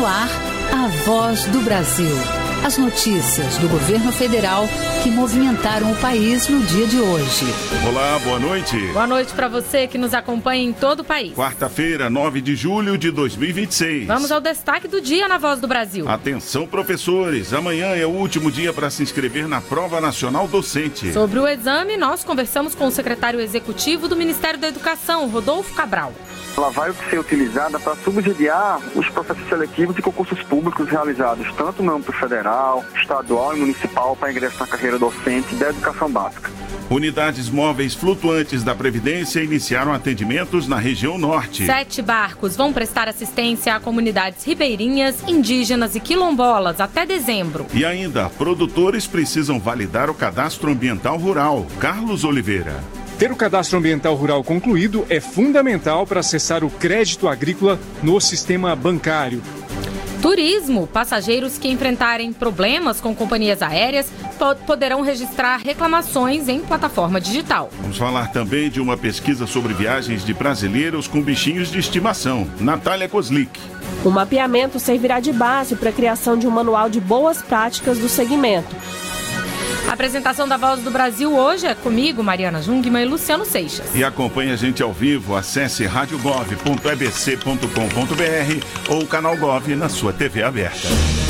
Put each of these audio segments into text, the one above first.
No ar, a Voz do Brasil. As notícias do governo federal que movimentaram o país no dia de hoje. Olá, boa noite. Boa noite para você que nos acompanha em todo o país. Quarta-feira, 9 de julho de 2026. Vamos ao destaque do dia na Voz do Brasil. Atenção, professores. Amanhã é o último dia para se inscrever na Prova Nacional Docente. Sobre o exame, nós conversamos com o secretário executivo do Ministério da Educação, Rodolfo Cabral. Ela vai ser utilizada para subsidiar os processos seletivos de concursos públicos realizados tanto no âmbito federal, estadual e municipal para ingresso na carreira docente da educação básica. Unidades móveis flutuantes da Previdência iniciaram atendimentos na região norte. 7 barcos vão prestar assistência a comunidades ribeirinhas, indígenas e quilombolas até dezembro. E ainda, produtores precisam validar o cadastro ambiental rural. Carlos Oliveira. Ter o cadastro ambiental rural concluído é fundamental para acessar o crédito agrícola no sistema bancário. Turismo. Passageiros que enfrentarem problemas com companhias aéreas poderão registrar reclamações em plataforma digital. Vamos falar também de uma pesquisa sobre viagens de brasileiros com bichinhos de estimação. Natália Kozlik. O mapeamento servirá de base para a criação de um manual de boas práticas do segmento. A apresentação da Voz do Brasil hoje é comigo, Mariana Jungmann e Luciano Seixas. E acompanhe a gente ao vivo, acesse radiogov.ebc.com.br ou canal Gov na sua TV aberta.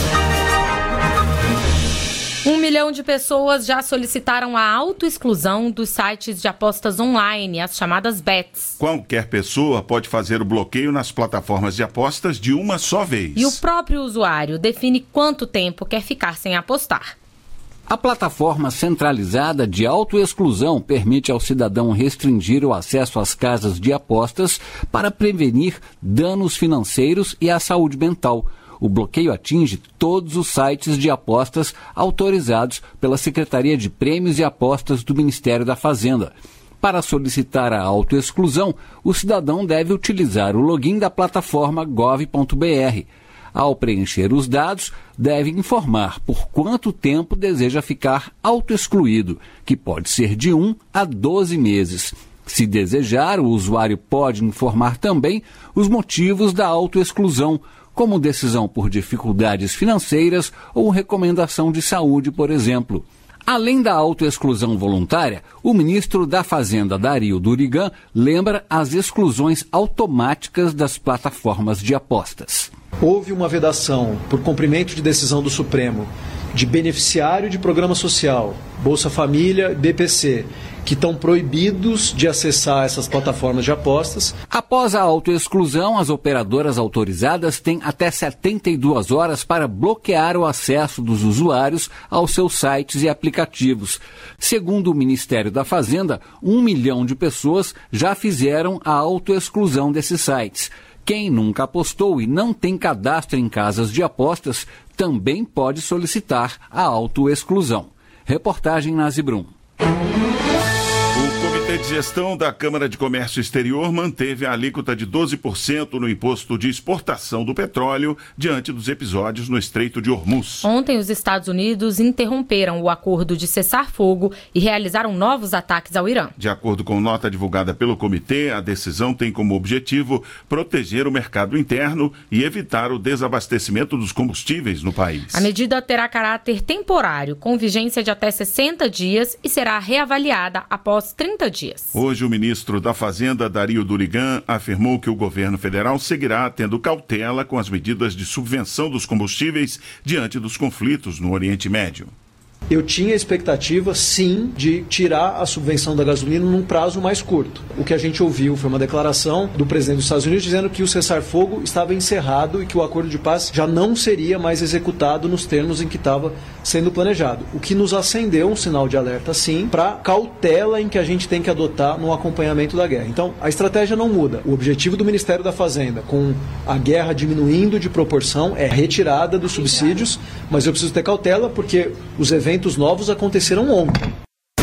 1 milhão de pessoas já solicitaram a autoexclusão dos sites de apostas online, as chamadas bets. Qualquer pessoa pode fazer o bloqueio nas plataformas de apostas de uma só vez. E o próprio usuário define quanto tempo quer ficar sem apostar. A plataforma centralizada de autoexclusão permite ao cidadão restringir o acesso às casas de apostas para prevenir danos financeiros e à saúde mental. O bloqueio atinge todos os sites de apostas autorizados pela Secretaria de Prêmios e Apostas do Ministério da Fazenda. Para solicitar a autoexclusão, o cidadão deve utilizar o login da plataforma gov.br. Ao preencher os dados, deve informar por quanto tempo deseja ficar autoexcluído, que pode ser de 1 a 12 meses. Se desejar, o usuário pode informar também os motivos da autoexclusão, como decisão por dificuldades financeiras ou recomendação de saúde, por exemplo. Além da autoexclusão voluntária, o ministro da Fazenda, Dario Durigan, lembra as exclusões automáticas das plataformas de apostas. Houve uma vedação por cumprimento de decisão do Supremo de beneficiário de programa social, Bolsa Família, BPC, que estão proibidos de acessar essas plataformas de apostas. Após a autoexclusão, as operadoras autorizadas têm até 72 horas para bloquear o acesso dos usuários aos seus sites e aplicativos. Segundo o Ministério da Fazenda, 1 milhão de pessoas já fizeram a autoexclusão desses sites. Quem nunca apostou e não tem cadastro em casas de apostas também pode solicitar a autoexclusão. Reportagem Nazi Brum. O Comitê de Gestão da Câmara de Comércio Exterior manteve a alíquota de 12% no imposto de exportação do petróleo diante dos episódios no Estreito de Hormuz. Ontem, os Estados Unidos interromperam o acordo de cessar-fogo e realizaram novos ataques ao Irã. De acordo com nota divulgada pelo comitê, a decisão tem como objetivo proteger o mercado interno e evitar o desabastecimento dos combustíveis no país. A medida terá caráter temporário, com vigência de até 60 dias e será reavaliada após 30 dias. Hoje, o ministro da Fazenda, Dario Durigan, afirmou que o governo federal seguirá tendo cautela com as medidas de subvenção dos combustíveis diante dos conflitos no Oriente Médio. Eu tinha expectativa, sim, de tirar a subvenção da gasolina num prazo mais curto. O que a gente ouviu foi uma declaração do presidente dos Estados Unidos dizendo que o cessar-fogo estava encerrado e que o acordo de paz já não seria mais executado nos termos em que estava sendo planejado. O que nos acendeu um sinal de alerta, sim, para cautela em que a gente tem que adotar no acompanhamento da guerra. Então, a estratégia não muda. O objetivo do Ministério da Fazenda, com a guerra diminuindo de proporção, é retirada dos subsídios, mas eu preciso ter cautela porque os eventos novos aconteceram ontem.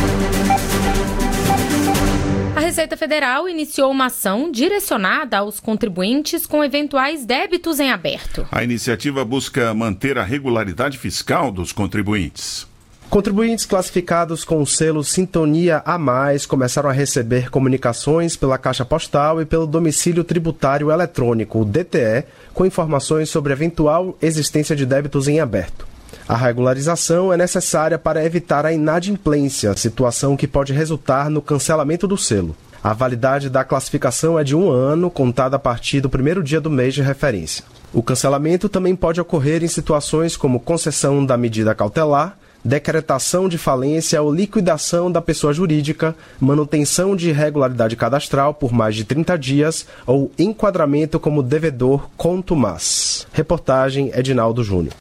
A Receita Federal iniciou uma ação direcionada aos contribuintes com eventuais débitos em aberto. A iniciativa busca manter a regularidade fiscal dos contribuintes. Contribuintes classificados com o selo Sintonia a Mais começaram a receber comunicações pela Caixa Postal e pelo Domicílio Tributário Eletrônico, o DTE, com informações sobre eventual existência de débitos em aberto. A regularização é necessária para evitar a inadimplência, situação que pode resultar no cancelamento do selo. A validade da classificação é de 1 ano, contada a partir do primeiro dia do mês de referência. O cancelamento também pode ocorrer em situações como concessão da medida cautelar, decretação de falência ou liquidação da pessoa jurídica, manutenção de irregularidade cadastral por mais de 30 dias ou enquadramento como devedor contumaz. Reportagem Edinaldo Júnior.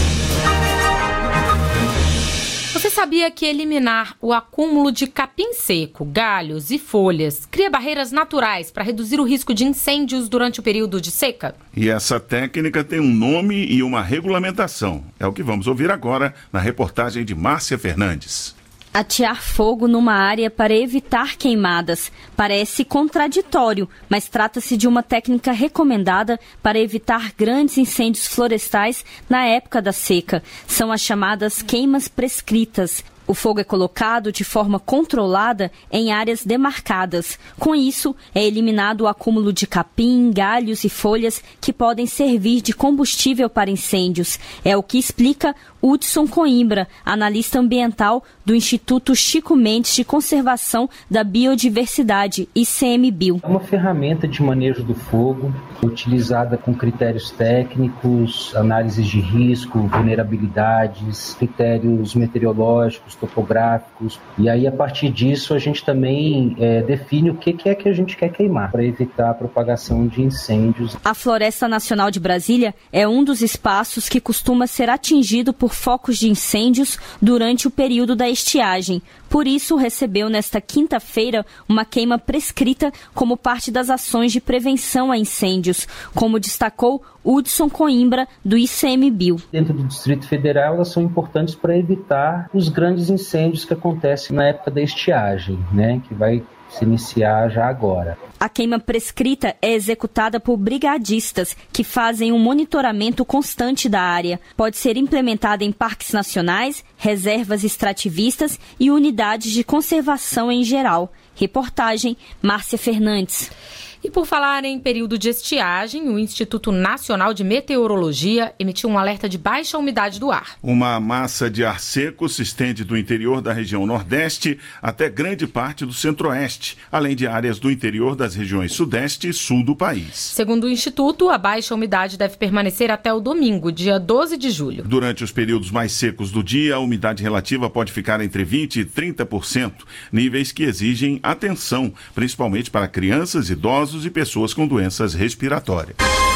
Você sabia que eliminar o acúmulo de capim seco, galhos e folhas cria barreiras naturais para reduzir o risco de incêndios durante o período de seca? E essa técnica tem um nome e uma regulamentação. É o que vamos ouvir agora na reportagem de Márcia Fernandes. Atear fogo numa área para evitar queimadas parece contraditório, mas trata-se de uma técnica recomendada para evitar grandes incêndios florestais na época da seca. São as chamadas queimas prescritas. O fogo é colocado de forma controlada em áreas demarcadas. Com isso, é eliminado o acúmulo de capim, galhos e folhas que podem servir de combustível para incêndios. É o que explica Hudson Coimbra, analista ambiental do Instituto Chico Mendes de Conservação da Biodiversidade, ICMBio. É uma ferramenta de manejo do fogo, utilizada com critérios técnicos, análises de risco, vulnerabilidades, critérios meteorológicos, topográficos. E aí, a partir disso, a gente também define o que é que a gente quer queimar, para evitar a propagação de incêndios. A Floresta Nacional de Brasília é um dos espaços que costuma ser atingido por focos de incêndios durante o período da estiagem. Por isso, recebeu nesta quinta-feira uma queima prescrita como parte das ações de prevenção a incêndios, como destacou Hudson Coimbra, do ICMBio. Dentro do Distrito Federal, elas são importantes para evitar os grandes incêndios que acontecem na época da estiagem, que vai se iniciar já agora. A queima prescrita é executada por brigadistas que fazem um monitoramento constante da área. Pode ser implementada em parques nacionais, reservas extrativistas e unidades de conservação em geral. Reportagem Márcia Fernandes. E por falar em período de estiagem, o Instituto Nacional de Meteorologia emitiu um alerta de baixa umidade do ar. Uma massa de ar seco se estende do interior da região Nordeste até grande parte do Centro-Oeste, além de áreas do interior das regiões Sudeste e Sul do país. Segundo o Instituto, a baixa umidade deve permanecer até o domingo, dia 12 de julho. Durante os períodos mais secos do dia, a umidade relativa pode ficar entre 20% e 30%, níveis que exigem atenção, principalmente para crianças, idosos e pessoas com doenças respiratórias.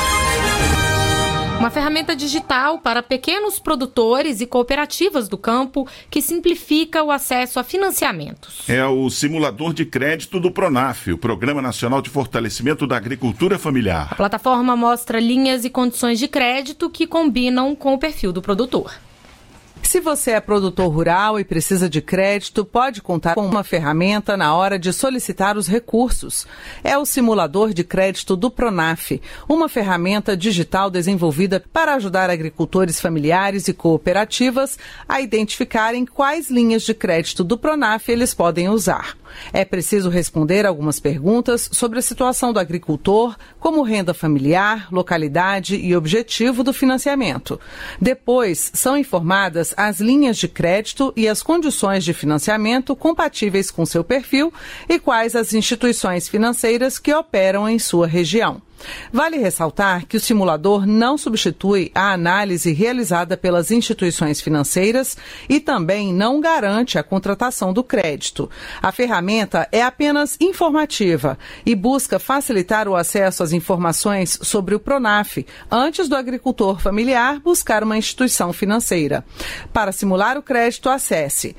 Uma ferramenta digital para pequenos produtores e cooperativas do campo que simplifica o acesso a financiamentos. É o simulador de crédito do PRONAF, o Programa Nacional de Fortalecimento da Agricultura Familiar. A plataforma mostra linhas e condições de crédito que combinam com o perfil do produtor. Se você é produtor rural e precisa de crédito, pode contar com uma ferramenta na hora de solicitar os recursos. É o simulador de crédito do PRONAF, uma ferramenta digital desenvolvida para ajudar agricultores familiares e cooperativas a identificarem quais linhas de crédito do PRONAF eles podem usar. É preciso responder algumas perguntas sobre a situação do agricultor, como renda familiar, localidade e objetivo do financiamento. Depois, são informadas as linhas de crédito e as condições de financiamento compatíveis com seu perfil e quais as instituições financeiras que operam em sua região. Vale ressaltar que o simulador não substitui a análise realizada pelas instituições financeiras e também não garante a contratação do crédito. A ferramenta é apenas informativa e busca facilitar o acesso às informações sobre o PRONAF antes do agricultor familiar buscar uma instituição financeira. Para simular o crédito, acesse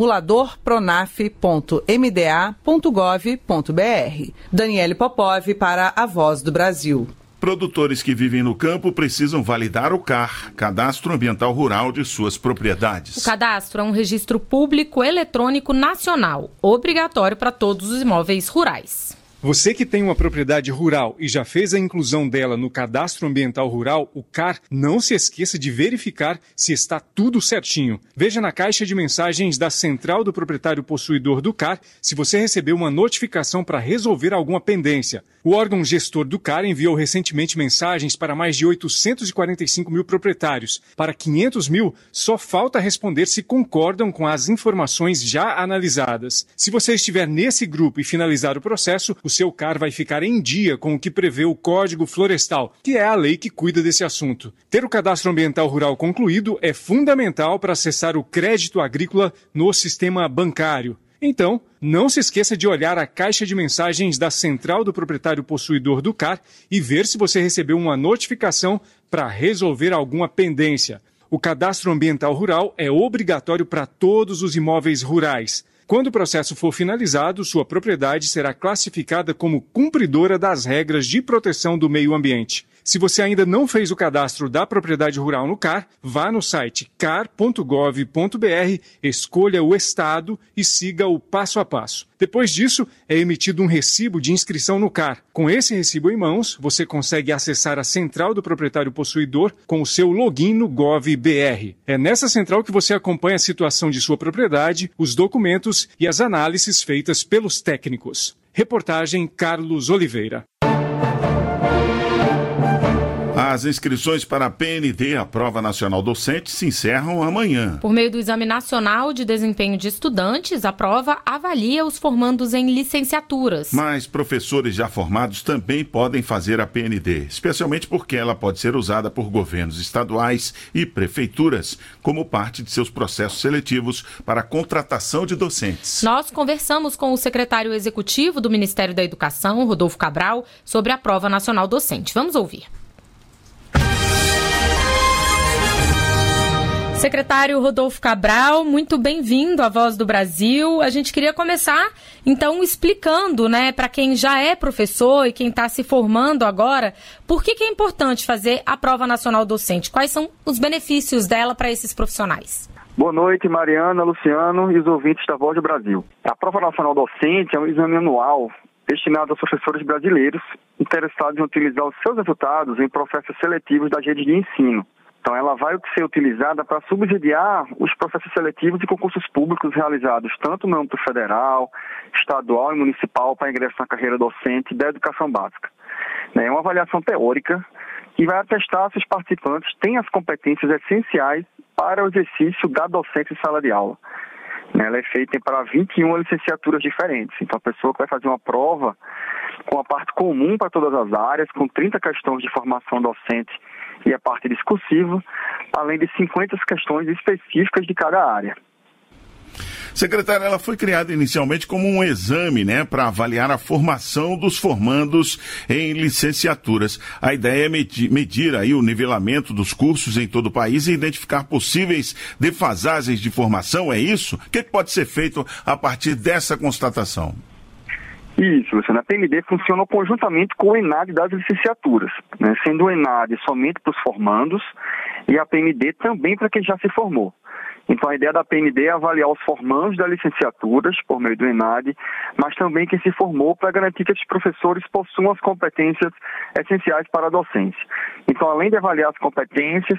simuladorpronaf.mda.gov.br. Daniele Popov para a Voz do Brasil. Produtores que vivem no campo precisam validar o CAR, Cadastro Ambiental Rural de suas propriedades. O cadastro é um registro público eletrônico nacional, obrigatório para todos os imóveis rurais. Você que tem uma propriedade rural e já fez a inclusão dela no Cadastro Ambiental Rural, o CAR, não se esqueça de verificar se está tudo certinho. Veja na caixa de mensagens da Central do Proprietário Possuidor do CAR se você recebeu uma notificação para resolver alguma pendência. O órgão gestor do CAR enviou recentemente mensagens para mais de 845 mil proprietários. Para 500 mil, só falta responder se concordam com as informações já analisadas. Se você estiver nesse grupo e finalizar o processo, o seu CAR vai ficar em dia com o que prevê o Código Florestal, que é a lei que cuida desse assunto. Ter o Cadastro Ambiental Rural concluído é fundamental para acessar o crédito agrícola no sistema bancário. Então, não se esqueça de olhar a caixa de mensagens da Central do Proprietário Possuidor do CAR e ver se você recebeu uma notificação para resolver alguma pendência. O Cadastro Ambiental Rural é obrigatório para todos os imóveis rurais. Quando o processo for finalizado, sua propriedade será classificada como cumpridora das regras de proteção do meio ambiente. Se você ainda não fez o cadastro da propriedade rural no CAR, vá no site car.gov.br, escolha o estado e siga o passo a passo. Depois disso, é emitido um recibo de inscrição no CAR. Com esse recibo em mãos, você consegue acessar a Central do Proprietário Possuidor com o seu login no Gov.br. É nessa central que você acompanha a situação de sua propriedade, os documentos e as análises feitas pelos técnicos. Reportagem Carlos Oliveira. As inscrições para a PND, a Prova Nacional Docente, se encerram amanhã. Por meio do Exame Nacional de Desempenho de Estudantes, a prova avalia os formandos em licenciaturas. Mas professores já formados também podem fazer a PND, especialmente porque ela pode ser usada por governos estaduais e prefeituras como parte de seus processos seletivos para a contratação de docentes. Nós conversamos com o secretário executivo do Ministério da Educação, Rodolfo Cabral, sobre a Prova Nacional Docente. Vamos ouvir. Secretário Rodolfo Cabral, muito bem-vindo à Voz do Brasil. A gente queria começar, então, explicando, para quem já é professor e quem está se formando agora, por que é importante fazer a Prova Nacional Docente? Quais são os benefícios dela para esses profissionais? Boa noite, Mariana, Luciano e os ouvintes da Voz do Brasil. A Prova Nacional Docente é um exame anual destinado aos professores brasileiros interessados em utilizar os seus resultados em processos seletivos das redes de ensino. Então, ela vai ser utilizada para subsidiar os processos seletivos e concursos públicos realizados tanto no âmbito federal, estadual e municipal para ingresso na carreira docente da educação básica. É uma avaliação teórica que vai atestar se os participantes têm as competências essenciais para o exercício da docência em sala de aula. Ela é feita para 21 licenciaturas diferentes. Então, a pessoa que vai fazer uma prova com a parte comum para todas as áreas, com 30 questões de formação docente e a parte discursiva, além de 50 questões específicas de cada área. Secretária, ela foi criada inicialmente como um exame, para avaliar a formação dos formandos em licenciaturas. A ideia é medir aí o nivelamento dos cursos em todo o país e identificar possíveis defasagens de formação, é isso? O que pode ser feito a partir dessa constatação? Isso, Luciano. A PND funciona conjuntamente com o ENAD das licenciaturas, sendo o ENAD somente para os formandos e a PND também para quem já se formou. Então, a ideia da PND é avaliar os formandos das licenciaturas, por meio do ENAD, mas também quem se formou para garantir que esses professores possuam as competências essenciais para a docência. Então, além de avaliar as competências,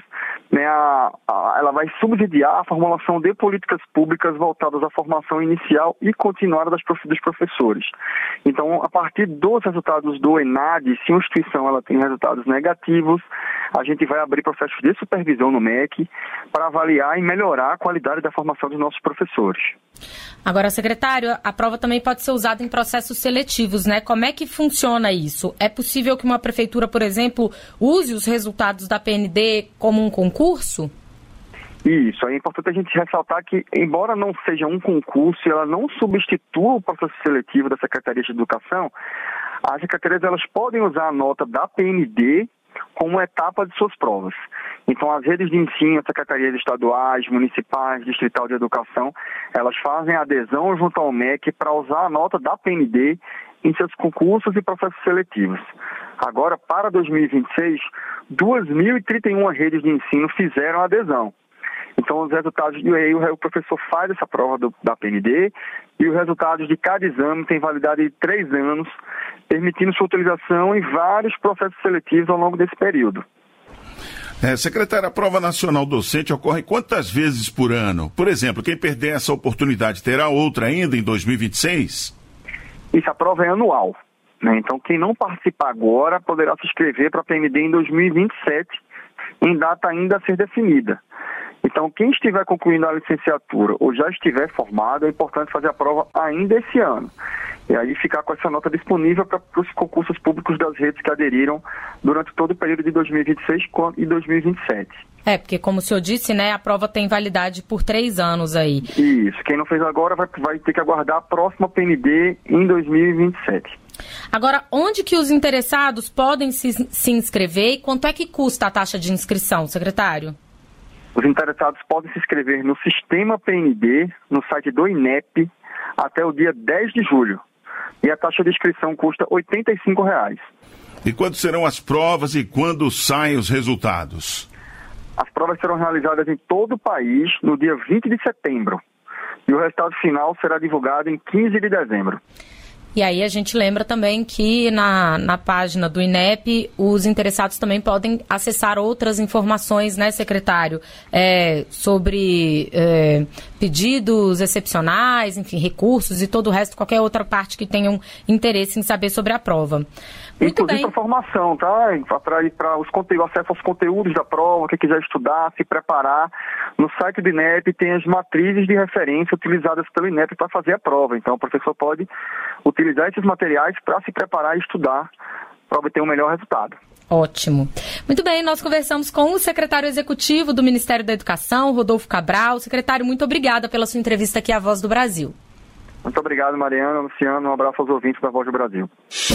ela vai subsidiar a formulação de políticas públicas voltadas à formação inicial e continuada dos professores. Então, a partir dos resultados do ENAD, se uma instituição ela tem resultados negativos, a gente vai abrir processos de supervisão no MEC para avaliar e melhorar a qualidade da formação dos nossos professores. Agora, secretário, a prova também pode ser usada em processos seletivos, Como é que funciona isso? É possível que uma prefeitura, por exemplo, use os resultados da PND como um concurso? Isso, é importante a gente ressaltar que, embora não seja um concurso, ela não substitua o processo seletivo da Secretaria de Educação, as secretarias elas podem usar a nota da PND como etapa de suas provas. Então, as redes de ensino, as secretarias estaduais, municipais, distrital de educação, elas fazem adesão junto ao MEC para usar a nota da PND em seus concursos e processos seletivos. Agora, para 2026, 2.031 redes de ensino fizeram adesão. Então, os resultados, e aí o professor faz essa prova da PND, e os resultados de cada exame têm validade de 3 anos, permitindo sua utilização em vários processos seletivos ao longo desse período. Secretária, a prova nacional docente ocorre quantas vezes por ano? Por exemplo, quem perder essa oportunidade terá outra ainda em 2026? Isso, a prova é anual, né? Então, quem não participar agora poderá se inscrever para a PND em 2027, em data ainda a ser definida. Então, quem estiver concluindo a licenciatura ou já estiver formado, é importante fazer a prova ainda esse ano. E aí ficar com essa nota disponível para os concursos públicos das redes que aderiram durante todo o período de 2026 e 2027. Porque como o senhor disse, né, a prova tem validade por 3 anos aí. Isso, quem não fez agora vai ter que aguardar a próxima PND em 2027. Agora, onde que os interessados podem se inscrever e quanto é que custa a taxa de inscrição, secretário? Os interessados podem se inscrever no Sistema PND, no site do INEP, até o dia 10 de julho. E a taxa de inscrição custa R$ 85,00. E quando serão as provas e quando saem os resultados? As provas serão realizadas em todo o país no dia 20 de setembro. E o resultado final será divulgado em 15 de dezembro. E aí a gente lembra também que na página do INEP, os interessados também podem acessar outras informações, né, secretário? Sobre pedidos excepcionais, enfim, recursos e todo o resto, qualquer outra parte que tenham interesse em saber sobre a prova. Muito Inclusive bem. para formação, tá? Para os conteúdos, acesso aos conteúdos da prova, quem quiser estudar, se preparar. No site do INEP tem as matrizes de referência utilizadas pelo INEP para fazer a prova. Então o professor pode utilizar esses materiais para se preparar e estudar para obter um melhor resultado. Ótimo. Muito bem, nós conversamos com o secretário executivo do Ministério da Educação, Rodolfo Cabral. Secretário, muito obrigada pela sua entrevista aqui à Voz do Brasil. Muito obrigado, Mariana, Luciano. Um abraço aos ouvintes da Voz do Brasil.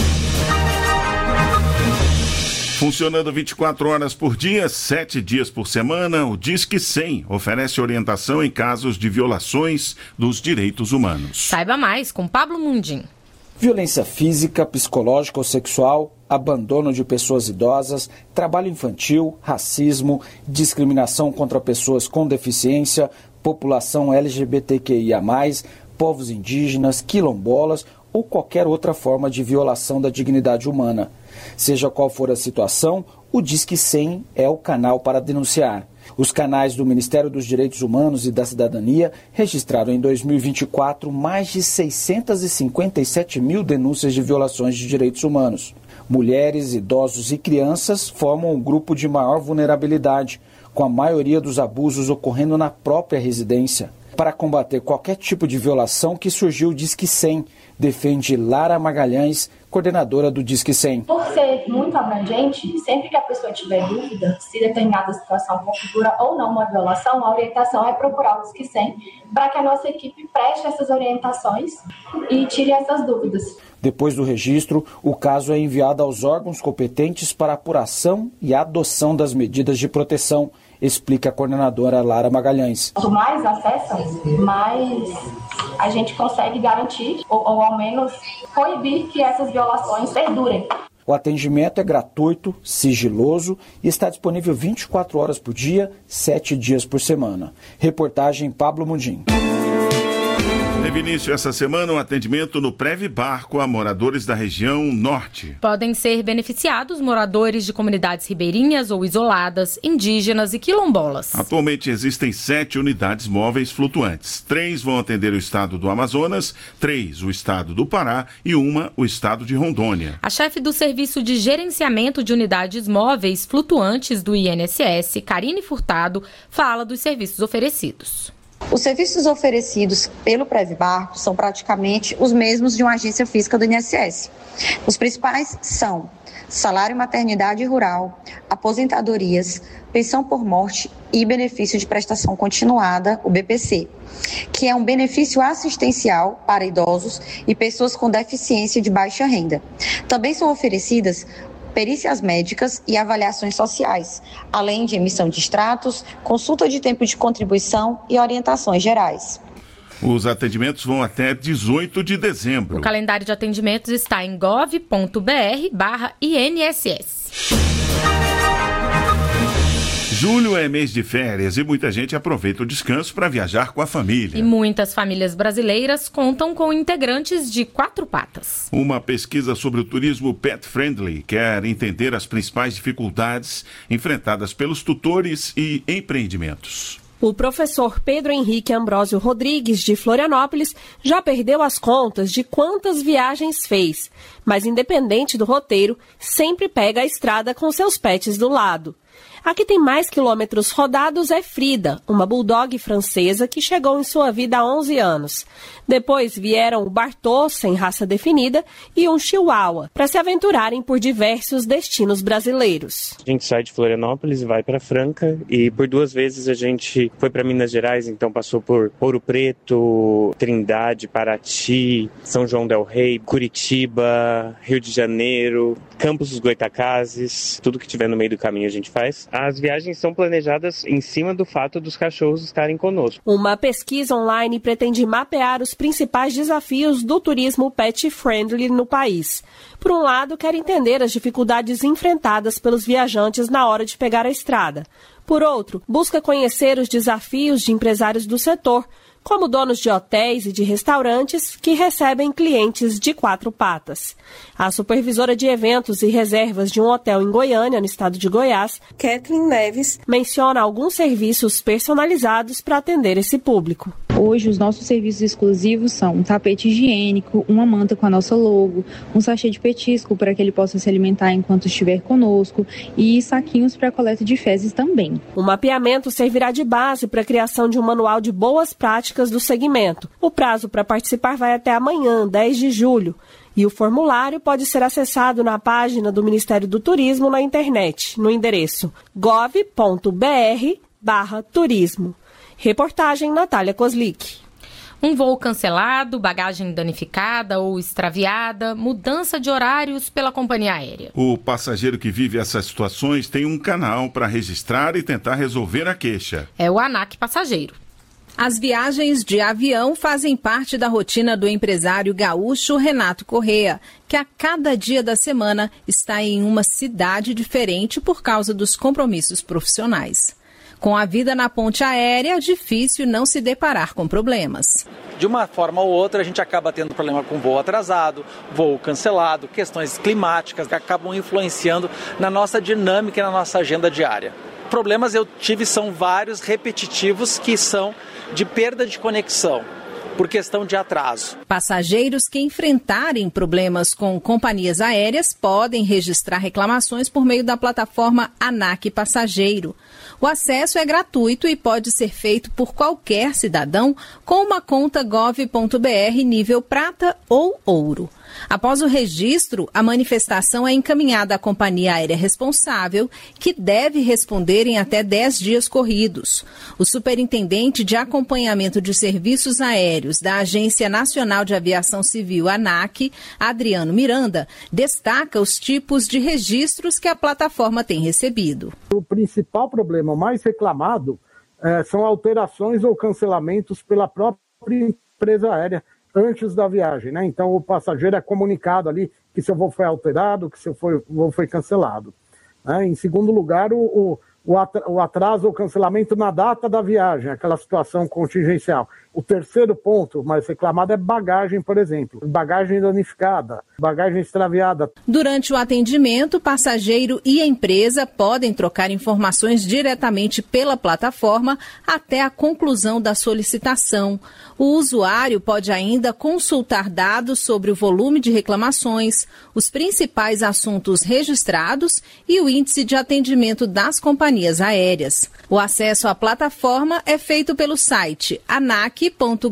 Funcionando 24 horas por dia, 7 dias por semana, o Disque 100 oferece orientação em casos de violações dos direitos humanos. Saiba mais com Pablo Mundim. Violência física, psicológica ou sexual, abandono de pessoas idosas, trabalho infantil, racismo, discriminação contra pessoas com deficiência, população LGBTQIA+, povos indígenas, quilombolas ou qualquer outra forma de violação da dignidade humana. Seja qual for a situação, o Disque 100 é o canal para denunciar. Os canais do Ministério dos Direitos Humanos e da Cidadania registraram em 2024 mais de 657 mil denúncias de violações de direitos humanos. Mulheres, idosos e crianças formam o grupo de maior vulnerabilidade, com a maioria dos abusos ocorrendo na própria residência. Para combater qualquer tipo de violação que surgiu o Disque 100, defende Lara Magalhães, coordenadora do Disque 100. Por ser muito abrangente, sempre que a pessoa tiver dúvida se determinada situação configura ou não uma violação, a orientação é procurar o Disque 100 para que a nossa equipe preste essas orientações e tire essas dúvidas. Depois do registro, o caso é enviado aos órgãos competentes para apuração e adoção das medidas de proteção, explica a coordenadora Lara Magalhães. Quanto mais acessam, mais a gente consegue garantir ou ao menos proibir que essas violações perdurem. O atendimento é gratuito, sigiloso e está disponível 24 horas por dia, 7 dias por semana. Reportagem Pablo Mundim. Teve início essa semana um atendimento no Previbarco a moradores da região norte. Podem ser beneficiados moradores de comunidades ribeirinhas ou isoladas, indígenas e quilombolas. Atualmente existem 7 unidades móveis flutuantes. 3 vão atender o estado do Amazonas, 3 o estado do Pará e 1 o estado de Rondônia. A chefe do Serviço de Gerenciamento de Unidades Móveis Flutuantes do INSS, Karine Furtado, fala dos serviços oferecidos. Os serviços oferecidos pelo Previbarco são praticamente os mesmos de uma agência física do INSS. Os principais são salário maternidade rural, aposentadorias, pensão por morte e benefício de prestação continuada, o BPC, que é um benefício assistencial para idosos e pessoas com deficiência de baixa renda. Também são oferecidas perícias médicas e avaliações sociais, além de emissão de extratos, consulta de tempo de contribuição e orientações gerais. Os atendimentos vão até 18 de dezembro. O calendário de atendimentos está em gov.br/INSS. Julho é mês de férias e muita gente aproveita o descanso para viajar com a família. E muitas famílias brasileiras contam com integrantes de 4 patas. Uma pesquisa sobre o turismo pet friendly quer entender as principais dificuldades enfrentadas pelos tutores e empreendimentos. O professor Pedro Henrique Ambrósio Rodrigues, de Florianópolis, já perdeu as contas de quantas viagens fez, mas independente do roteiro, sempre pega a estrada com seus pets do lado. A que tem mais quilômetros rodados é Frida, uma bulldog francesa que chegou em sua vida há 11 anos. Depois vieram o Bartô, sem raça definida, e um Chihuahua, para se aventurarem por diversos destinos brasileiros. A gente sai de Florianópolis e vai para Franca, e por 2 vezes a gente foi para Minas Gerais, então passou por Ouro Preto, Trindade, Paraty, São João del Rei, Curitiba, Rio de Janeiro, Campos dos Goytacazes, tudo que tiver no meio do caminho a gente faz. As viagens são planejadas em cima do fato dos cachorros estarem conosco. Uma pesquisa online pretende mapear os principais desafios do turismo pet friendly no país. Por um lado, quer entender as dificuldades enfrentadas pelos viajantes na hora de pegar a estrada. Por outro, busca conhecer os desafios de empresários do setor, como donos de hotéis e de restaurantes que recebem clientes de 4 patas. A supervisora de eventos e reservas de um hotel em Goiânia, no estado de Goiás, Kathleen Neves, menciona alguns serviços personalizados para atender esse público. Hoje, os nossos serviços exclusivos são um tapete higiênico, uma manta com a nossa logo, um sachê de petisco para que ele possa se alimentar enquanto estiver conosco e saquinhos para coleta de fezes também. O mapeamento servirá de base para a criação de um manual de boas práticas do segmento. O prazo para participar vai até amanhã, 10 de julho. E o formulário pode ser acessado na página do Ministério do Turismo na internet, no endereço gov.br/turismo. Reportagem Natália Kozlik. Um voo cancelado, bagagem danificada ou extraviada, mudança de horários pela companhia aérea. O passageiro que vive essas situações tem um canal para registrar e tentar resolver a queixa. É o ANAC Passageiro. As viagens de avião fazem parte da rotina do empresário gaúcho Renato Correa, que a cada dia da semana está em uma cidade diferente por causa dos compromissos profissionais. Com a vida na ponte aérea, é difícil não se deparar com problemas. De uma forma ou outra, a gente acaba tendo problema com voo atrasado, voo cancelado, questões climáticas que acabam influenciando na nossa dinâmica e na nossa agenda diária. Problemas eu tive são vários, repetitivos, que são de perda de conexão por questão de atraso. Passageiros que enfrentarem problemas com companhias aéreas podem registrar reclamações por meio da plataforma ANAC Passageiro. O acesso é gratuito e pode ser feito por qualquer cidadão com uma conta gov.br nível prata ou ouro. Após o registro, a manifestação é encaminhada à companhia aérea responsável, que deve responder em até 10 dias corridos. O superintendente de acompanhamento de serviços aéreos da Agência Nacional de Aviação Civil, ANAC, Adriano Miranda, destaca os tipos de registros que a plataforma tem recebido. O principal problema, o mais reclamado, são alterações ou cancelamentos pela própria empresa aérea antes da viagem, né? Então o passageiro é comunicado ali que seu voo foi alterado, que seu voo foi cancelado. Né? Em segundo lugar, o atraso ou cancelamento na data da viagem, aquela situação contingencial. O terceiro ponto mais reclamado é bagagem, por exemplo. Bagagem danificada, bagagem extraviada. Durante o atendimento, passageiro e empresa podem trocar informações diretamente pela plataforma até a conclusão da solicitação. O usuário pode ainda consultar dados sobre o volume de reclamações, os principais assuntos registrados e o índice de atendimento das companhias aéreas. O acesso à plataforma é feito pelo site anac.gov.br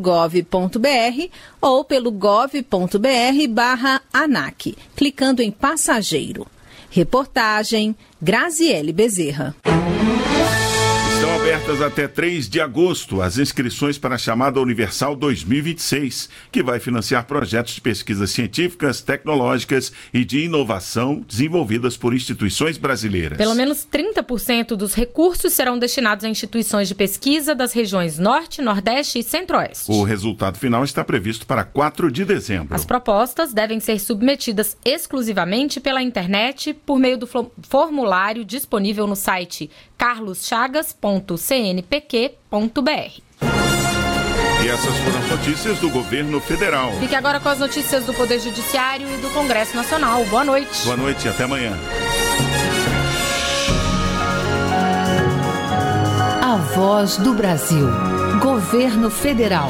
ou pelo gov.br/ANAC, clicando em passageiro. Reportagem Graziele Bezerra. Estão abertas até 3 de agosto as inscrições para a chamada Universal 2026, que vai financiar projetos de pesquisas científicas, tecnológicas e de inovação desenvolvidas por instituições brasileiras. Pelo menos 30% dos recursos serão destinados a instituições de pesquisa das regiões Norte, Nordeste e Centro-Oeste. O resultado final está previsto para 4 de dezembro. As propostas devem ser submetidas exclusivamente pela internet por meio do formulário disponível no site carloschagas.cnpq.br. E essas foram as notícias do governo federal. Fique agora com as notícias do Poder Judiciário e do Congresso Nacional. Boa noite. Boa noite e até amanhã. A Voz do Brasil. Governo Federal.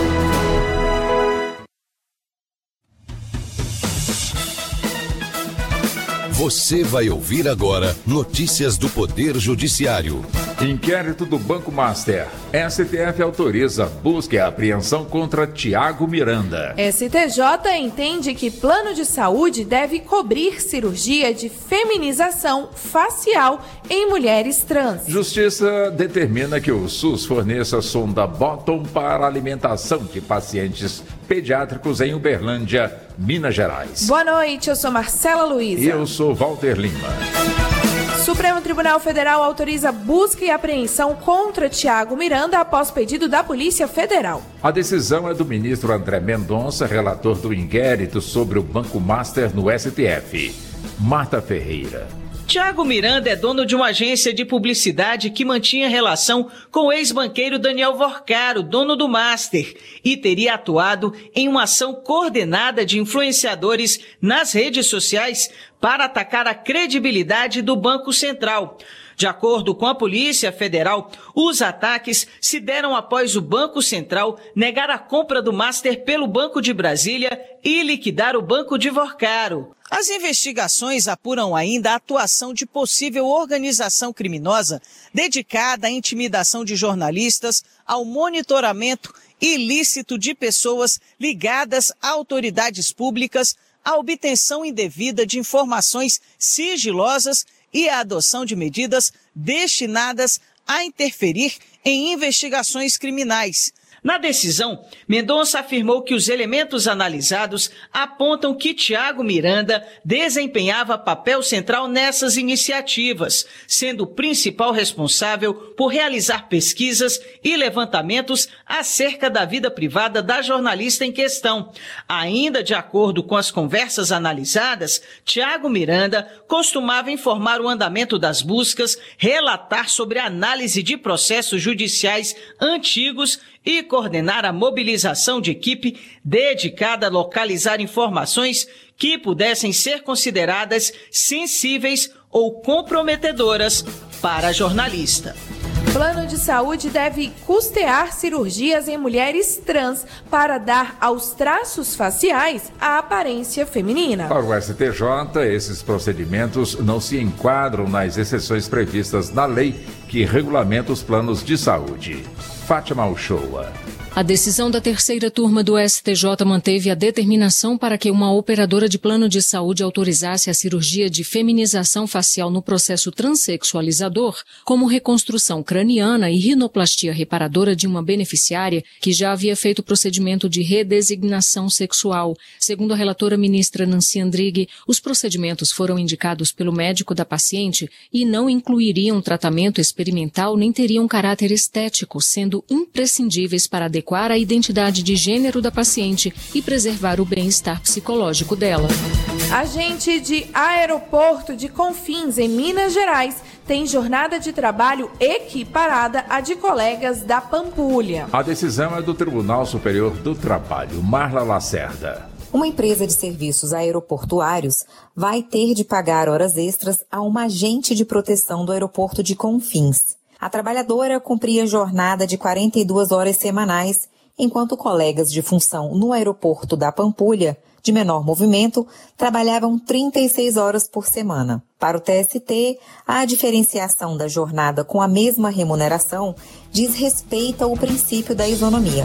Você vai ouvir agora notícias do Poder Judiciário. Inquérito do Banco Master. STF autoriza busca e apreensão contra Tiago Miranda. STJ entende que plano de saúde deve cobrir cirurgia de feminização facial em mulheres trans. Justiça determina que o SUS forneça sonda Bottom para alimentação de pacientes pediátricos em Uberlândia, Minas Gerais. Boa noite, eu sou Marcela Luiza. E eu sou Walter Lima. Supremo Tribunal Federal autoriza busca e apreensão contra Tiago Miranda após pedido da Polícia Federal. A decisão é do ministro André Mendonça, relator do inquérito sobre o Banco Master no STF. Marta Ferreira. Tiago Miranda é dono de uma agência de publicidade que mantinha relação com o ex-banqueiro Daniel Vorcaro, dono do Master, e teria atuado em uma ação coordenada de influenciadores nas redes sociais para atacar a credibilidade do Banco Central. De acordo com a Polícia Federal, os ataques se deram após o Banco Central negar a compra do Master pelo Banco de Brasília e liquidar o Banco de Vorcaro. As investigações apuram ainda a atuação de possível organização criminosa dedicada à intimidação de jornalistas, ao monitoramento ilícito de pessoas ligadas a autoridades públicas, à obtenção indevida de informações sigilosas e à adoção de medidas destinadas a interferir em investigações criminais. Na decisão, Mendonça afirmou que os elementos analisados apontam que Tiago Miranda desempenhava papel central nessas iniciativas, sendo o principal responsável por realizar pesquisas e levantamentos acerca da vida privada da jornalista em questão. Ainda de acordo com as conversas analisadas, Tiago Miranda costumava informar o andamento das buscas, relatar sobre a análise de processos judiciais antigos e coordenar a mobilização de equipe dedicada a localizar informações que pudessem ser consideradas sensíveis ou comprometedoras para a jornalista. Plano de saúde deve custear cirurgias em mulheres trans para dar aos traços faciais a aparência feminina. Para o STJ, esses procedimentos não se enquadram nas exceções previstas na lei que regulamenta os planos de saúde. Fátima Uchoa. A decisão da terceira turma do STJ manteve a determinação para que uma operadora de plano de saúde autorizasse a cirurgia de feminização facial no processo transexualizador, como reconstrução craniana e rinoplastia reparadora de uma beneficiária que já havia feito o procedimento de redesignação sexual. Segundo a relatora ministra Nancy Andrighi, os procedimentos foram indicados pelo médico da paciente e não incluiriam tratamento experimental nem teriam caráter estético, sendo imprescindíveis para adequar a identidade de gênero da paciente e preservar o bem-estar psicológico dela. Agente de aeroporto de Confins, em Minas Gerais, tem jornada de trabalho equiparada à de colegas da Pampulha. A decisão é do Tribunal Superior do Trabalho. Marla Lacerda. Uma empresa de serviços aeroportuários vai ter de pagar horas extras a uma agente de proteção do aeroporto de Confins. A trabalhadora cumpria jornada de 42 horas semanais, enquanto colegas de função no aeroporto da Pampulha, de menor movimento, trabalhavam 36 horas por semana. Para o TST, a diferenciação da jornada com a mesma remuneração diz respeito ao princípio da isonomia.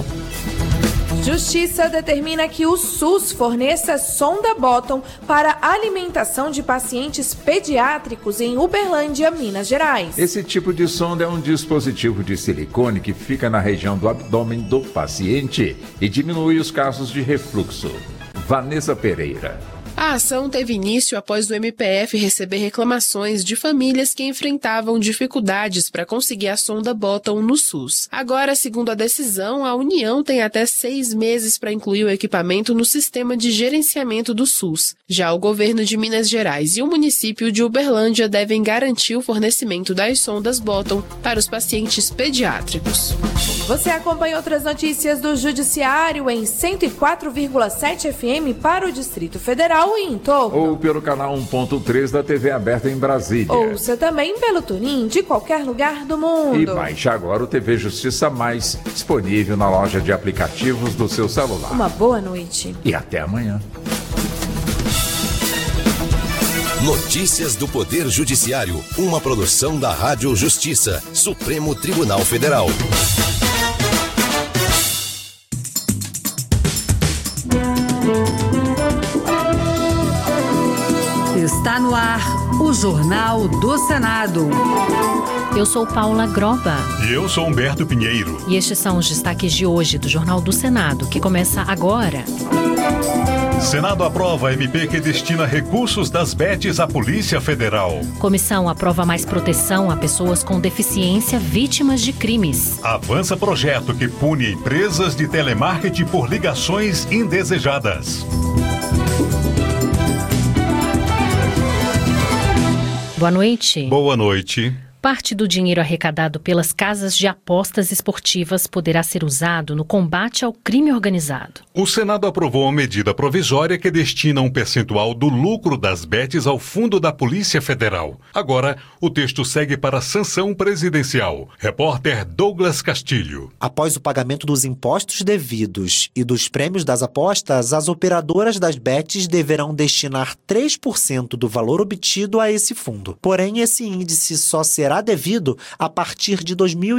Justiça determina que o SUS forneça sonda Bottom para alimentação de pacientes pediátricos em Uberlândia, Minas Gerais. Esse tipo de sonda é um dispositivo de silicone que fica na região do abdômen do paciente e diminui os casos de refluxo. Vanessa Pereira. A A ação teve início após o MPF receber reclamações de famílias que enfrentavam dificuldades para conseguir a sonda Bottom no SUS. Agora, segundo a decisão, a União tem até 6 meses para incluir o equipamento no sistema de gerenciamento do SUS. Já o governo de Minas Gerais e o município de Uberlândia devem garantir o fornecimento das sondas Bottom para os pacientes pediátricos. Você acompanha outras notícias do Judiciário em 104,7 FM para o Distrito Federal e em torno. Ou pelo canal 1.3 da TV aberta em Brasília. Ouça também pelo TuneIn de qualquer lugar do mundo. E baixe agora o TV Justiça Mais, disponível na loja de aplicativos do seu celular. Uma boa noite. E até amanhã. Notícias do Poder Judiciário, uma produção da Rádio Justiça, Supremo Tribunal Federal. Está no ar o Jornal do Senado. Eu sou Paula Groba. E eu sou Humberto Pinheiro. E estes são os destaques de hoje do Jornal do Senado, que começa agora. Senado aprova MP que destina recursos das BETs à Polícia Federal. Comissão aprova mais proteção a pessoas com deficiência vítimas de crimes. Avança projeto que pune empresas de telemarketing por ligações indesejadas. Boa noite. Boa noite. Parte do dinheiro arrecadado pelas casas de apostas esportivas poderá ser usado no combate ao crime organizado. O Senado aprovou uma medida provisória que destina um percentual do lucro das BETs ao Fundo da Polícia Federal. Agora, o texto segue para a sanção presidencial. Repórter Douglas Castilho. Após o pagamento dos impostos devidos e dos prêmios das apostas, as operadoras das BETs deverão destinar 3% do valor obtido a esse fundo. Porém, esse índice só será devido a partir de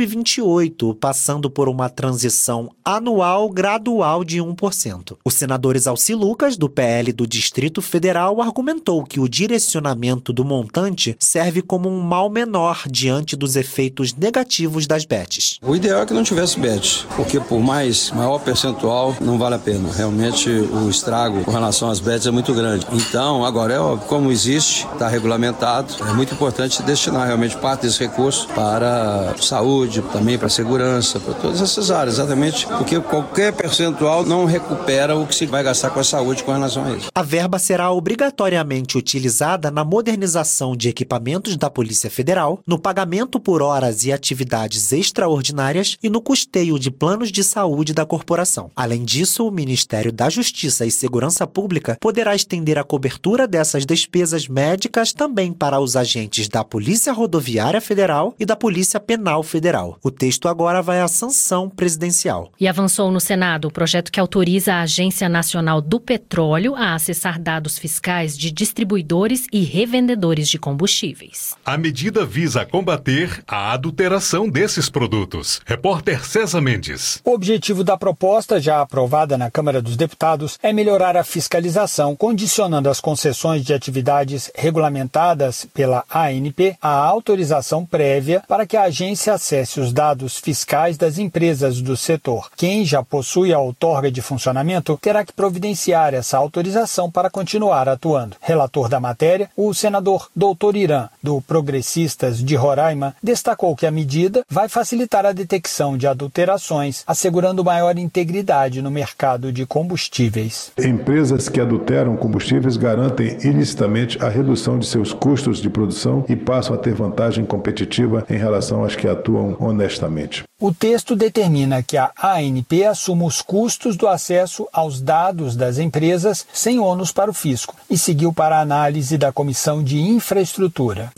2028, passando por uma transição anual gradual de 1%. O senador Exalci Lucas, do PL do Distrito Federal, argumentou que o direcionamento do montante serve como um mal menor diante dos efeitos negativos das BETs. O ideal é que não tivesse BET, porque por maior percentual não vale a pena. Realmente o estrago com relação às BETs é muito grande. Então, agora é óbvio, como existe, está regulamentado, é muito importante destinar realmente parte desse recurso para saúde, também para segurança, para todas essas áreas, exatamente porque qualquer percentual não recupera o que se vai gastar com a saúde com relação a isso. A verba será obrigatoriamente utilizada na modernização de equipamentos da Polícia Federal, no pagamento por horas e atividades extraordinárias e no custeio de planos de saúde da corporação. Além disso, o Ministério da Justiça e Segurança Pública poderá estender a cobertura dessas despesas médicas também para os agentes da Polícia Rodoviária Federal e da Polícia Penal Federal. O texto agora vai à sanção presidencial. E avançou no Senado o projeto que autoriza a Agência Nacional do Petróleo a acessar dados fiscais de distribuidores e revendedores de combustíveis. A medida visa combater a adulteração desses produtos. Repórter César Mendes. O objetivo da proposta, já aprovada na Câmara dos Deputados, é melhorar a fiscalização, condicionando as concessões de atividades regulamentadas pela ANP à autorização prévia para que a agência acesse os dados fiscais das empresas do setor. Quem já possui a outorga de funcionamento terá que providenciar essa autorização para continuar atuando. Relator da matéria, o senador Dr. Irã, do Progressistas de Roraima, destacou que a medida vai facilitar a detecção de adulterações, assegurando maior integridade no mercado de combustíveis. Empresas que adulteram combustíveis garantem ilicitamente a redução de seus custos de produção e passam a ter vantagem competitiva em relação às que atuam honestamente. O texto determina que a ANP assuma os custos do acesso aos dados das empresas sem ônus para o fisco e seguiu para a análise da Comissão de Infraestrutura.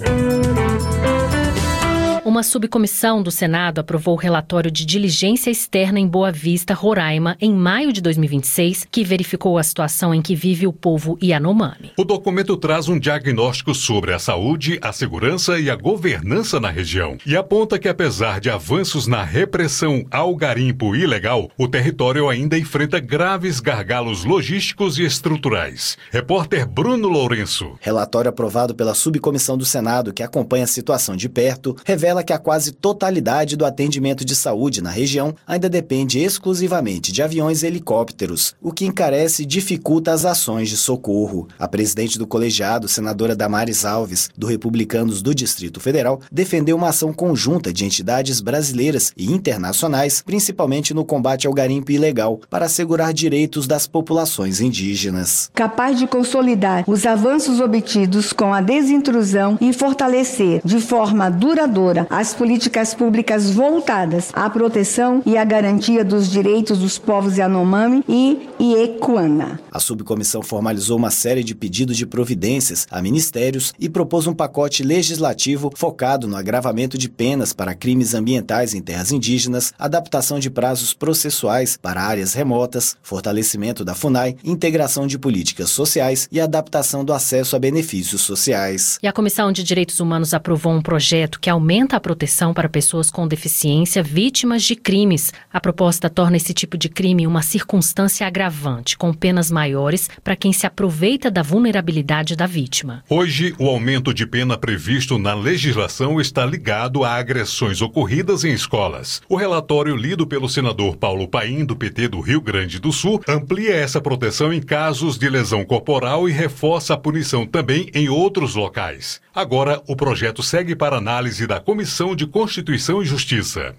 Uma subcomissão do Senado aprovou o relatório de diligência externa em Boa Vista, Roraima, em maio de 2026, que verificou a situação em que vive o povo Yanomami. O documento traz um diagnóstico sobre a saúde, a segurança e a governança na região e aponta que, apesar de avanços na repressão ao garimpo ilegal, o território ainda enfrenta graves gargalos logísticos e estruturais. Repórter Bruno Lourenço. Relatório aprovado pela subcomissão do Senado, que acompanha a situação de perto, revela revela que a quase totalidade do atendimento de saúde na região ainda depende exclusivamente de aviões e helicópteros, o que encarece e dificulta as ações de socorro. A presidente do colegiado, senadora Damares Alves, do Republicanos do Distrito Federal, defendeu uma ação conjunta de entidades brasileiras e internacionais, principalmente no combate ao garimpo ilegal, para assegurar direitos das populações indígenas. Capaz de consolidar os avanços obtidos com a desintrusão e fortalecer de forma duradoura as políticas públicas voltadas à proteção e à garantia dos direitos dos povos Yanomami e Iekuana. A subcomissão formalizou uma série de pedidos de providências a ministérios e propôs um pacote legislativo focado no agravamento de penas para crimes ambientais em terras indígenas, adaptação de prazos processuais para áreas remotas, fortalecimento da FUNAI, integração de políticas sociais e adaptação do acesso a benefícios sociais. E a Comissão de Direitos Humanos aprovou um projeto que aumenta a proteção para pessoas com deficiência vítimas de crimes. A proposta torna esse tipo de crime uma circunstância agravante, com penas maiores para quem se aproveita da vulnerabilidade da vítima. Hoje, o aumento de pena previsto na legislação está ligado a agressões ocorridas em escolas. O relatório lido pelo senador Paulo Paim, do PT do Rio Grande do Sul, amplia essa proteção em casos de lesão corporal e reforça a punição também em outros locais. Agora, o projeto segue para análise da Comissão de Constituição e Justiça.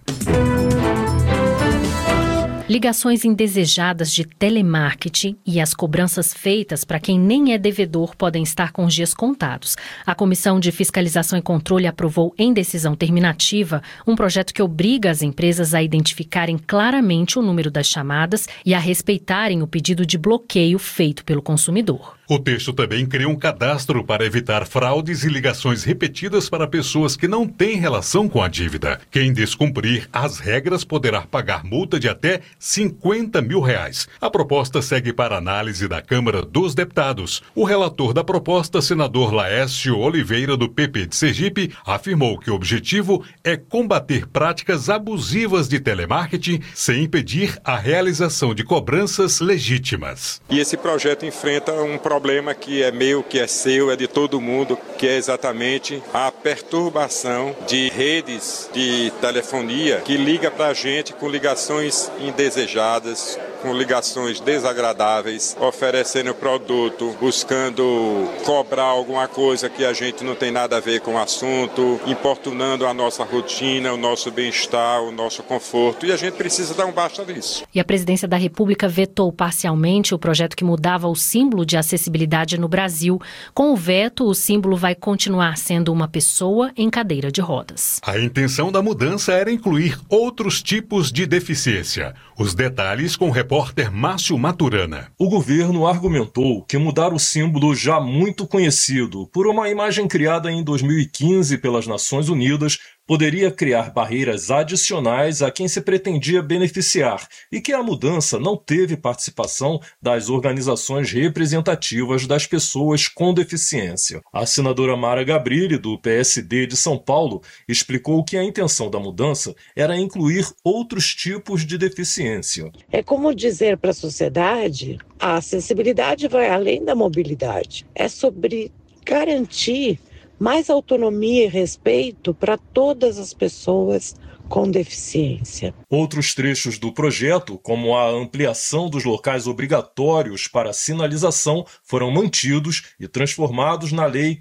Ligações indesejadas de telemarketing e as cobranças feitas para quem nem é devedor podem estar com os dias contados. A Comissão de Fiscalização e Controle aprovou em decisão terminativa um projeto que obriga as empresas a identificarem claramente o número das chamadas e a respeitarem o pedido de bloqueio feito pelo consumidor. O texto também cria um cadastro para evitar fraudes e ligações repetidas para pessoas que não têm relação com a dívida. Quem descumprir as regras poderá pagar multa de até R$50 mil. A proposta segue para análise da Câmara dos Deputados. O relator da proposta, senador Laércio Oliveira, do PP de Sergipe, afirmou que o objetivo é combater práticas abusivas de telemarketing sem impedir a realização de cobranças legítimas. E esse projeto enfrenta um problema que é meu, que é seu, é de todo mundo, que é exatamente a perturbação de redes de telefonia que liga para a gente com ligações indesejadas, com ligações desagradáveis, oferecendo produto, buscando cobrar alguma coisa que a gente não tem nada a ver com o assunto, importunando a nossa rotina, o nosso bem-estar, o nosso conforto, e a gente precisa dar um basta nisso. E a Presidência da República vetou parcialmente o projeto que mudava o símbolo de acessibilidade no Brasil. Com o veto, o símbolo vai continuar sendo uma pessoa em cadeira de rodas. A intenção da mudança era incluir outros tipos de deficiência. Os detalhes com o repórter Márcio Maturana. O governo argumentou que mudar o símbolo já muito conhecido por uma imagem criada em 2015 pelas Nações Unidas poderia criar barreiras adicionais a quem se pretendia beneficiar e que a mudança não teve participação das organizações representativas das pessoas com deficiência. A senadora Mara Gabrilli, do PSD de São Paulo, explicou que a intenção da mudança era incluir outros tipos de deficiência. É como dizer para a sociedade, a acessibilidade vai além da mobilidade. É sobre garantir mais autonomia e respeito para todas as pessoas com deficiência. Outros trechos do projeto, como a ampliação dos locais obrigatórios para sinalização, foram mantidos e transformados na Lei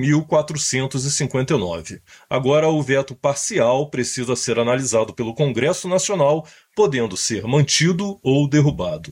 15.459. Agora, o veto parcial precisa ser analisado pelo Congresso Nacional, podendo ser mantido ou derrubado.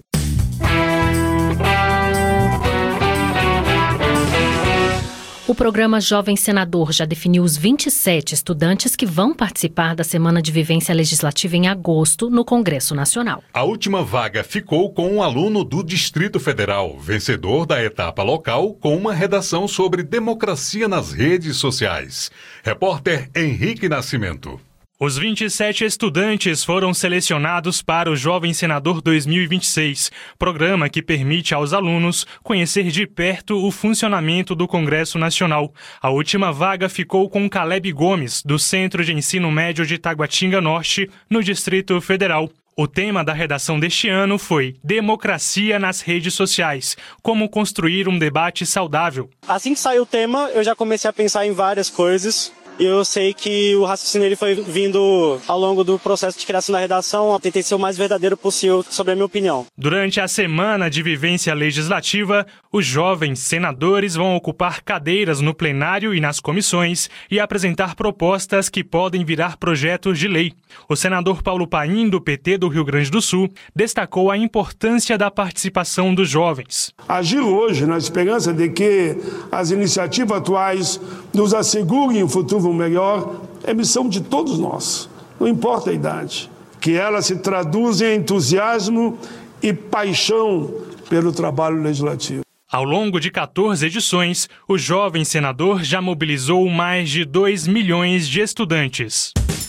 O programa Jovem Senador já definiu os 27 estudantes que vão participar da Semana de Vivência Legislativa em agosto no Congresso Nacional. A última vaga ficou com um aluno do Distrito Federal, vencedor da etapa local, com uma redação sobre democracia nas redes sociais. Repórter Henrique Nascimento. Os 27 estudantes foram selecionados para o Jovem Senador 2026, programa que permite aos alunos conhecer de perto o funcionamento do Congresso Nacional. A última vaga ficou com Caleb Gomes, do Centro de Ensino Médio de Taguatinga Norte, no Distrito Federal. O tema da redação deste ano foi Democracia nas redes sociais, como construir um debate saudável. Assim que saiu o tema, eu já comecei a pensar em várias coisas. e eu sei que o raciocínio ele foi vindo ao longo do processo de criação da redação. Eu tentei ser o mais verdadeiro possível sobre a minha opinião. Durante a semana de vivência legislativa, os jovens senadores vão ocupar cadeiras no plenário e nas comissões e apresentar propostas que podem virar projetos de lei. O senador Paulo Paim, do PT do Rio Grande do Sul, destacou a importância da participação dos jovens. Agir hoje na esperança de que as iniciativas atuais nos assegurem um futuro melhor é missão de todos nós, não importa a idade. Que ela se traduza em entusiasmo e paixão pelo trabalho legislativo. Ao longo de 14 edições, o jovem senador já mobilizou mais de 2 milhões de estudantes.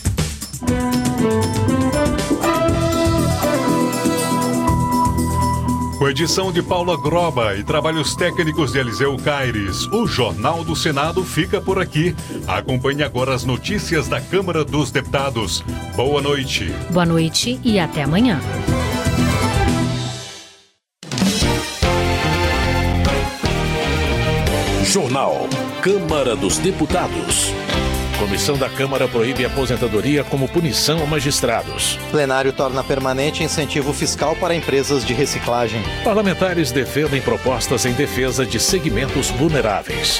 Com edição de Paula Groba e trabalhos técnicos de Eliseu Caires, o Jornal do Senado fica por aqui. Acompanhe agora as notícias da Câmara dos Deputados. Boa noite. Boa noite e até amanhã. Jornal Câmara dos Deputados. Comissão da Câmara proíbe aposentadoria como punição a magistrados. Plenário torna permanente incentivo fiscal para empresas de reciclagem. Parlamentares defendem propostas em defesa de segmentos vulneráveis.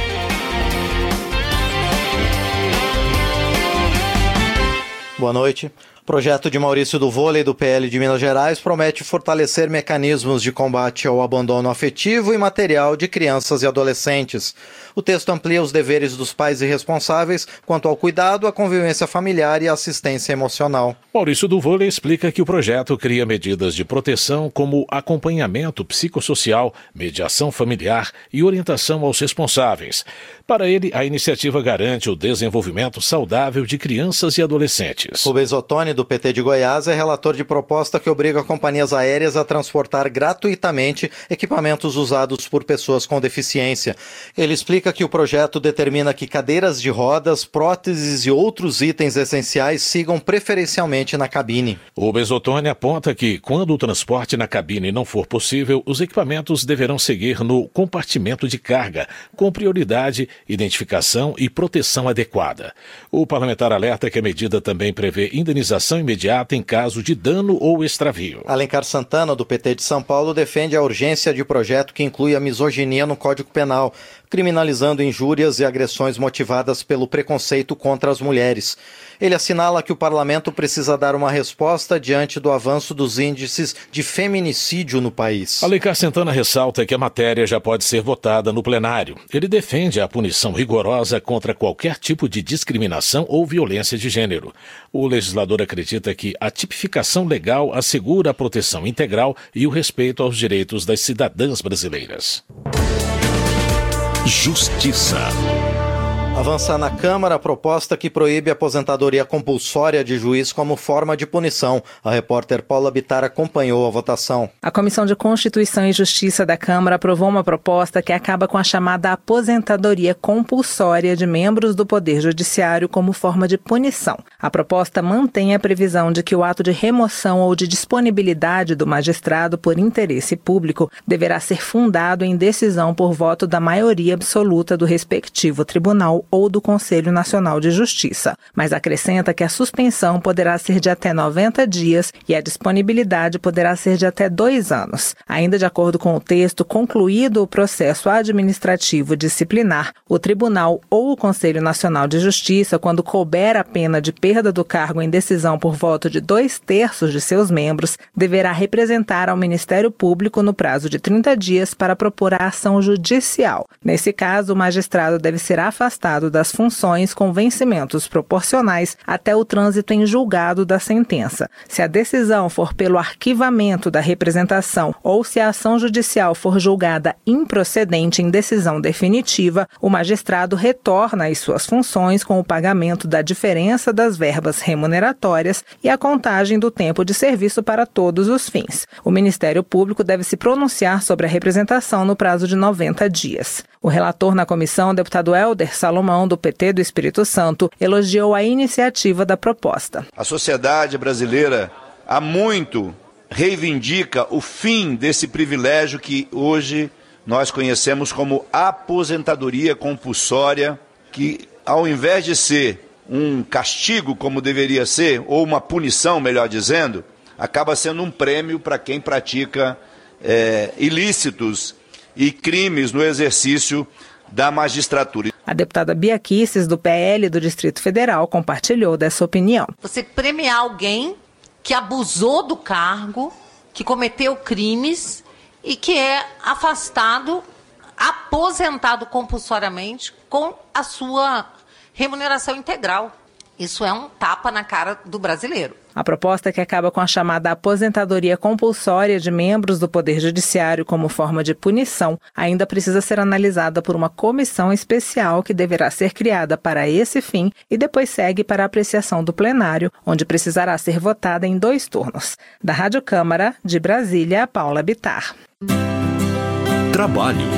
Boa noite. O projeto de Maurício do Vôlei, do PL de Minas Gerais, promete fortalecer mecanismos de combate ao abandono afetivo e material de crianças e adolescentes. O texto amplia os deveres dos pais e responsáveis quanto ao cuidado, à convivência familiar e à assistência emocional. Maurício do Vôlei explica que o projeto cria medidas de proteção como acompanhamento psicossocial, mediação familiar e orientação aos responsáveis. Para ele, a iniciativa garante o desenvolvimento saudável de crianças e adolescentes. Rubens Ottoni, do PT de Goiás, é relator de proposta que obriga companhias aéreas a transportar gratuitamente equipamentos usados por pessoas com deficiência. Ele explica que o projeto determina que cadeiras de rodas, próteses e outros itens essenciais sigam preferencialmente na cabine. Rubens Ottoni aponta que, quando o transporte na cabine não for possível, os equipamentos deverão seguir no compartimento de carga, com prioridade, identificação e proteção adequada. O parlamentar alerta que a medida também prevê indenização imediata em caso de dano ou extravio. Alencar Santana, do PT de São Paulo, defende a urgência de projeto que inclui a misoginia no Código Penal, criminalizando injúrias e agressões motivadas pelo preconceito contra as mulheres. Ele assinala que o parlamento precisa dar uma resposta diante do avanço dos índices de feminicídio no país. Alencar Santana ressalta que a matéria já pode ser votada no plenário. Ele defende a punição rigorosa contra qualquer tipo de discriminação ou violência de gênero. O legislador acredita que a tipificação legal assegura a proteção integral e o respeito aos direitos das cidadãs brasileiras. Justiça. Avança na Câmara a proposta que proíbe a aposentadoria compulsória de juiz como forma de punição. A repórter Paula Bittar acompanhou a votação. A Comissão de Constituição e Justiça da Câmara aprovou uma proposta que acaba com a chamada aposentadoria compulsória de membros do Poder Judiciário como forma de punição. A proposta mantém a previsão de que o ato de remoção ou de disponibilidade do magistrado por interesse público deverá ser fundado em decisão por voto da maioria absoluta do respectivo tribunal ou do Conselho Nacional de Justiça, mas acrescenta que a suspensão poderá ser de até 90 dias e a disponibilidade poderá ser de até 2 anos. Ainda de acordo com o texto, concluído o processo administrativo disciplinar, o Tribunal ou o Conselho Nacional de Justiça, quando couber a pena de perda do cargo em decisão por voto de 2/3 de seus membros, deverá representar ao Ministério Público no prazo de 30 dias para propor a ação judicial. Nesse caso, o magistrado deve ser afastado das funções com vencimentos proporcionais até o trânsito em julgado da sentença. Se a decisão for pelo arquivamento da representação ou se a ação judicial for julgada improcedente em decisão definitiva, o magistrado retorna às suas funções com o pagamento da diferença das verbas remuneratórias e a contagem do tempo de serviço para todos os fins. O Ministério Público deve se pronunciar sobre a representação no prazo de 90 dias. O relator na comissão, o deputado Helder Salomão, do PT do Espírito Santo, elogiou a iniciativa da proposta. A sociedade brasileira há muito reivindica o fim desse privilégio que hoje nós conhecemos como aposentadoria compulsória, que ao invés de ser um castigo, como deveria ser, ou uma punição, melhor dizendo, acaba sendo um prêmio para quem pratica ilícitos e crimes no exercício da magistratura. A deputada Bia Kicis, do PL do Distrito Federal, compartilhou dessa opinião. Você premiar alguém que abusou do cargo, que cometeu crimes e que é afastado, aposentado compulsoriamente com a sua remuneração integral. Isso é um tapa na cara do brasileiro. A proposta, que acaba com a chamada aposentadoria compulsória de membros do Poder Judiciário como forma de punição, ainda precisa ser analisada por uma comissão especial que deverá ser criada para esse fim e depois segue para a apreciação do plenário, onde precisará ser votada em 2 turnos. Da Rádio Câmara, de Brasília, Paula Bittar. Trabalho.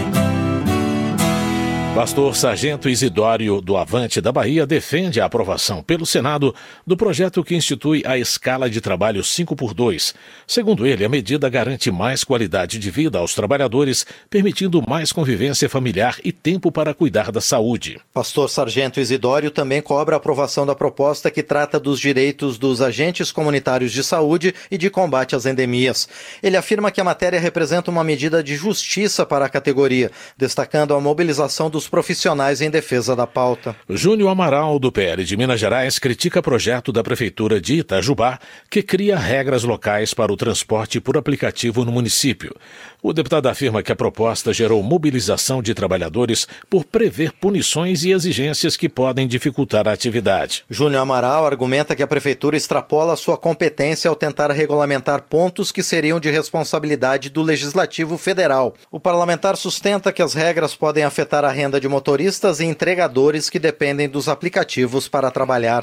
Pastor Sargento Isidório do Avante da Bahia defende a aprovação pelo Senado do projeto que institui a escala de trabalho 5x2. Segundo ele, a medida garante mais qualidade de vida aos trabalhadores, permitindo mais convivência familiar e tempo para cuidar da saúde. Pastor Sargento Isidório também cobra a aprovação da proposta que trata dos direitos dos agentes comunitários de saúde e de combate às endemias. Ele afirma que a matéria representa uma medida de justiça para a categoria, destacando a mobilização dos profissionais em defesa da pauta. Júnior Amaral, do PL de Minas Gerais, critica projeto da Prefeitura de Itajubá que cria regras locais para o transporte por aplicativo no município. O deputado afirma que a proposta gerou mobilização de trabalhadores por prever punições e exigências que podem dificultar a atividade. Júnior Amaral argumenta que a Prefeitura extrapola sua competência ao tentar regulamentar pontos que seriam de responsabilidade do Legislativo Federal. O parlamentar sustenta que as regras podem afetar a renda de motoristas e entregadores que dependem dos aplicativos para trabalhar.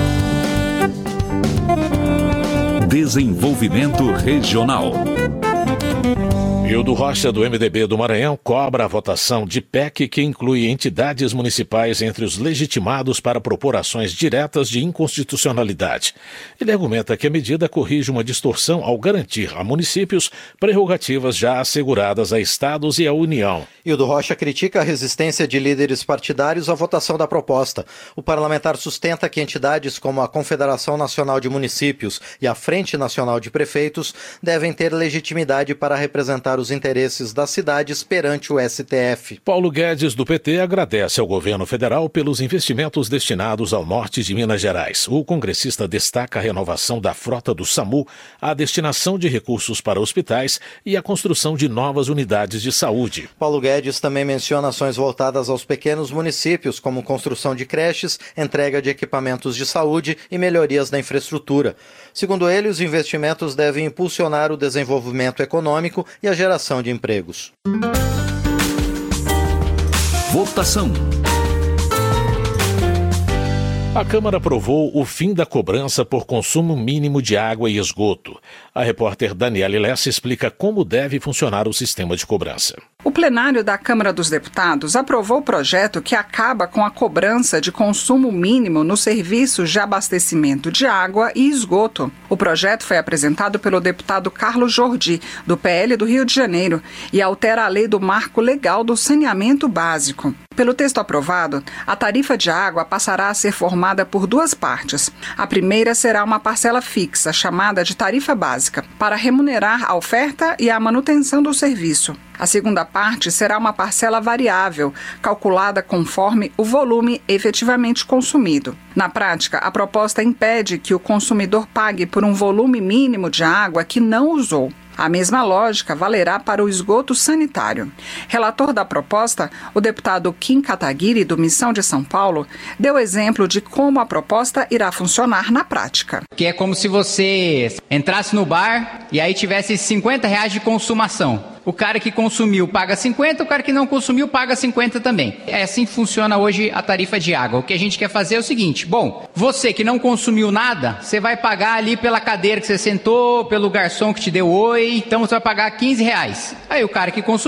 Desenvolvimento Regional. Hildo Rocha, do MDB do Maranhão, cobra a votação de PEC que inclui entidades municipais entre os legitimados para propor ações diretas de inconstitucionalidade. Ele argumenta que a medida corrige uma distorção ao garantir a municípios prerrogativas já asseguradas a estados e à União. Hildo Rocha critica a resistência de líderes partidários à votação da proposta. O parlamentar sustenta que entidades como a Confederação Nacional de Municípios e a Frente Nacional de Prefeitos devem ter legitimidade para representar os interesses das cidades perante o STF. Paulo Guedes, do PT, agradece ao governo federal pelos investimentos destinados ao norte de Minas Gerais. O congressista destaca a renovação da frota do SAMU, a destinação de recursos para hospitais e a construção de novas unidades de saúde. Paulo Guedes também menciona ações voltadas aos pequenos municípios, como construção de creches, entrega de equipamentos de saúde e melhorias na infraestrutura. Segundo ele, os investimentos devem impulsionar o desenvolvimento econômico e a geração de empregos. Votação. A Câmara aprovou o fim da cobrança por consumo mínimo de água e esgoto. A repórter Daniela Lessa explica como deve funcionar o sistema de cobrança. O plenário da Câmara dos Deputados aprovou o projeto que acaba com a cobrança de consumo mínimo nos serviços de abastecimento de água e esgoto. O projeto foi apresentado pelo deputado Carlos Jordi, do PL do Rio de Janeiro, e altera a lei do Marco Legal do Saneamento Básico. Pelo texto aprovado, a tarifa de água passará a ser formada por 2 partes. A primeira será uma parcela fixa, chamada de tarifa básica, para remunerar a oferta e a manutenção do serviço. A segunda parte será uma parcela variável, calculada conforme o volume efetivamente consumido. Na prática, a proposta impede que o consumidor pague por um volume mínimo de água que não usou. A mesma lógica valerá para o esgoto sanitário. Relator da proposta, o deputado Kim Kataguiri, do Missão de São Paulo, deu exemplo de como a proposta irá funcionar na prática. Que é como se você entrasse no bar e aí tivesse R$50 de consumação. O cara que consumiu paga 50, o cara que não consumiu paga 50 também. É assim que funciona hoje a tarifa de água. O que a gente quer fazer é o seguinte: bom, você que não consumiu nada, você vai pagar ali pela cadeira que você sentou, pelo garçom que te deu oi, então você vai pagar R$15. Aí o cara que consumiu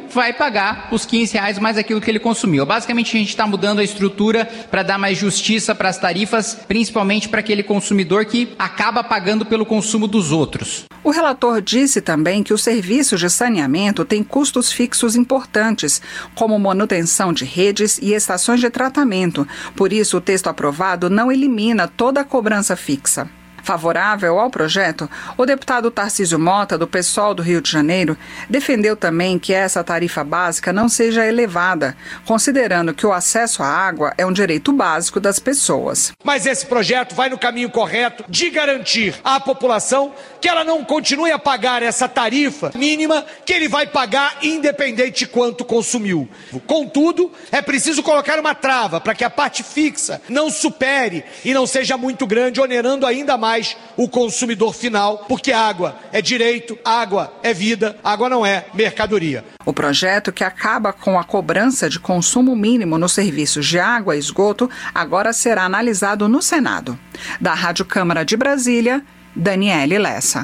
vai pagar os R$15 mais aquilo que ele consumiu. Basicamente, a gente está mudando a estrutura para dar mais justiça para as tarifas, principalmente para aquele consumidor que acaba pagando pelo consumo dos outros. O relator disse também que os serviços de saneamento têm custos fixos importantes, como manutenção de redes e estações de tratamento. Por isso, o texto aprovado não elimina toda a cobrança fixa. Favorável ao projeto, o deputado Tarcísio Mota, do PSOL do Rio de Janeiro, defendeu também que essa tarifa básica não seja elevada, considerando que o acesso à água é um direito básico das pessoas. Mas esse projeto vai no caminho correto de garantir à população que ela não continue a pagar essa tarifa mínima que ele vai pagar independente de quanto consumiu. Contudo, é preciso colocar uma trava para que a parte fixa não supere e não seja muito grande, onerando ainda mais o consumidor final, porque água é direito, água é vida, água não é mercadoria. O projeto, que acaba com a cobrança de consumo mínimo nos serviços de água e esgoto, agora será analisado no Senado. Da Rádio Câmara de Brasília, Daniele Lessa.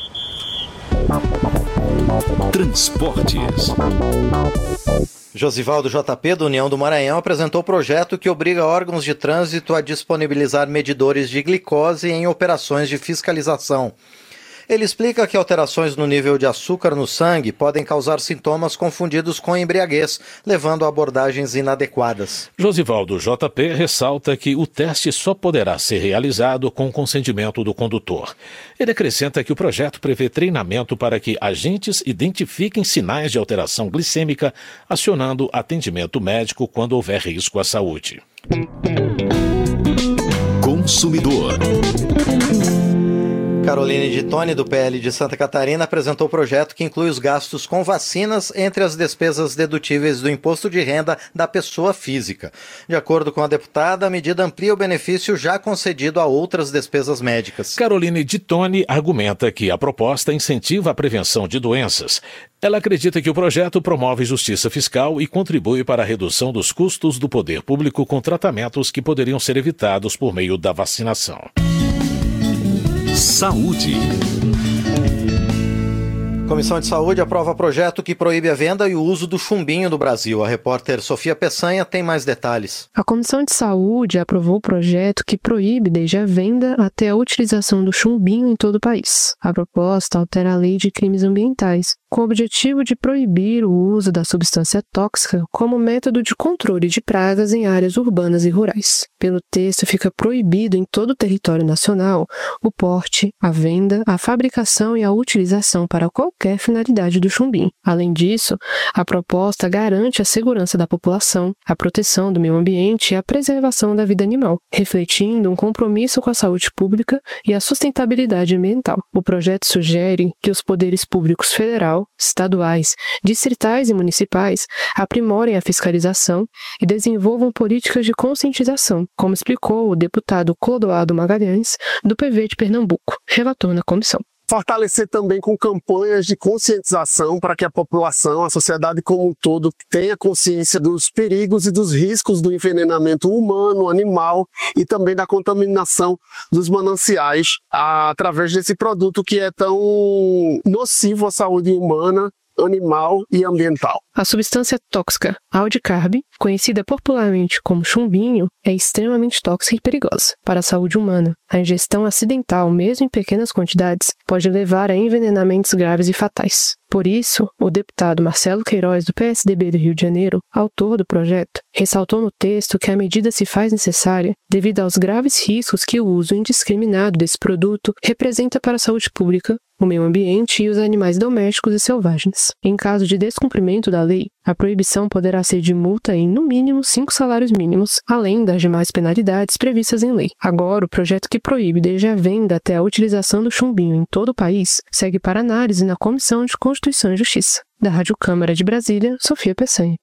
Transportes. Josivaldo JP, do União do Maranhão, apresentou o projeto que obriga órgãos de trânsito a disponibilizar medidores de glicose em operações de fiscalização. Ele explica que alterações no nível de açúcar no sangue podem causar sintomas confundidos com embriaguez, levando a abordagens inadequadas. Josivaldo JP ressalta que o teste só poderá ser realizado com consentimento do condutor. Ele acrescenta que o projeto prevê treinamento para que agentes identifiquem sinais de alteração glicêmica, acionando atendimento médico quando houver risco à saúde. Consumidor. Caroline Gittoni, do PL de Santa Catarina, apresentou o projeto que inclui os gastos com vacinas entre as despesas dedutíveis do imposto de renda da pessoa física. De acordo com a deputada, a medida amplia o benefício já concedido a outras despesas médicas. Caroline Gittoni argumenta que a proposta incentiva a prevenção de doenças. Ela acredita que o projeto promove justiça fiscal e contribui para a redução dos custos do poder público com tratamentos que poderiam ser evitados por meio da vacinação. Saúde. Comissão de Saúde aprova projeto que proíbe a venda e o uso do chumbinho no Brasil. A repórter Sofia Peçanha tem mais detalhes. A Comissão de Saúde aprovou o projeto que proíbe desde a venda até a utilização do chumbinho em todo o país. A proposta altera a Lei de Crimes Ambientais, com o objetivo de proibir o uso da substância tóxica como método de controle de pragas em áreas urbanas e rurais. Pelo texto, fica proibido em todo o território nacional o porte, a venda, a fabricação e a utilização para qualquer finalidade do chumbinho. Além disso, a proposta garante a segurança da população, a proteção do meio ambiente e a preservação da vida animal, refletindo um compromisso com a saúde pública e a sustentabilidade ambiental. O projeto sugere que os poderes públicos federal, estaduais, distritais e municipais aprimorem a fiscalização e desenvolvam políticas de conscientização, como explicou o deputado Clodoaldo Magalhães, do PV de Pernambuco, relator na comissão. Fortalecer também com campanhas de conscientização para que a população, a sociedade como um todo, tenha consciência dos perigos e dos riscos do envenenamento humano, animal e também da contaminação dos mananciais através desse produto que é tão nocivo à saúde humana, animal e ambiental. A substância tóxica aldicarb, conhecida popularmente como chumbinho, é extremamente tóxica e perigosa para a saúde humana. A ingestão acidental, mesmo em pequenas quantidades, pode levar a envenenamentos graves e fatais. Por isso, o deputado Marcelo Queiroz, do PSDB do Rio de Janeiro, autor do projeto, ressaltou no texto que a medida se faz necessária devido aos graves riscos que o uso indiscriminado desse produto representa para a saúde pública, o meio ambiente e os animais domésticos e selvagens. Em caso de descumprimento da lei, a proibição poderá ser de multa em, no mínimo, 5 salários mínimos, além das demais penalidades previstas em lei. Agora, o projeto que proíbe desde a venda até a utilização do chumbinho em todo o país segue para análise na Comissão de Constituição e Justiça. Da Rádio Câmara de Brasília, Sofia Peçanha.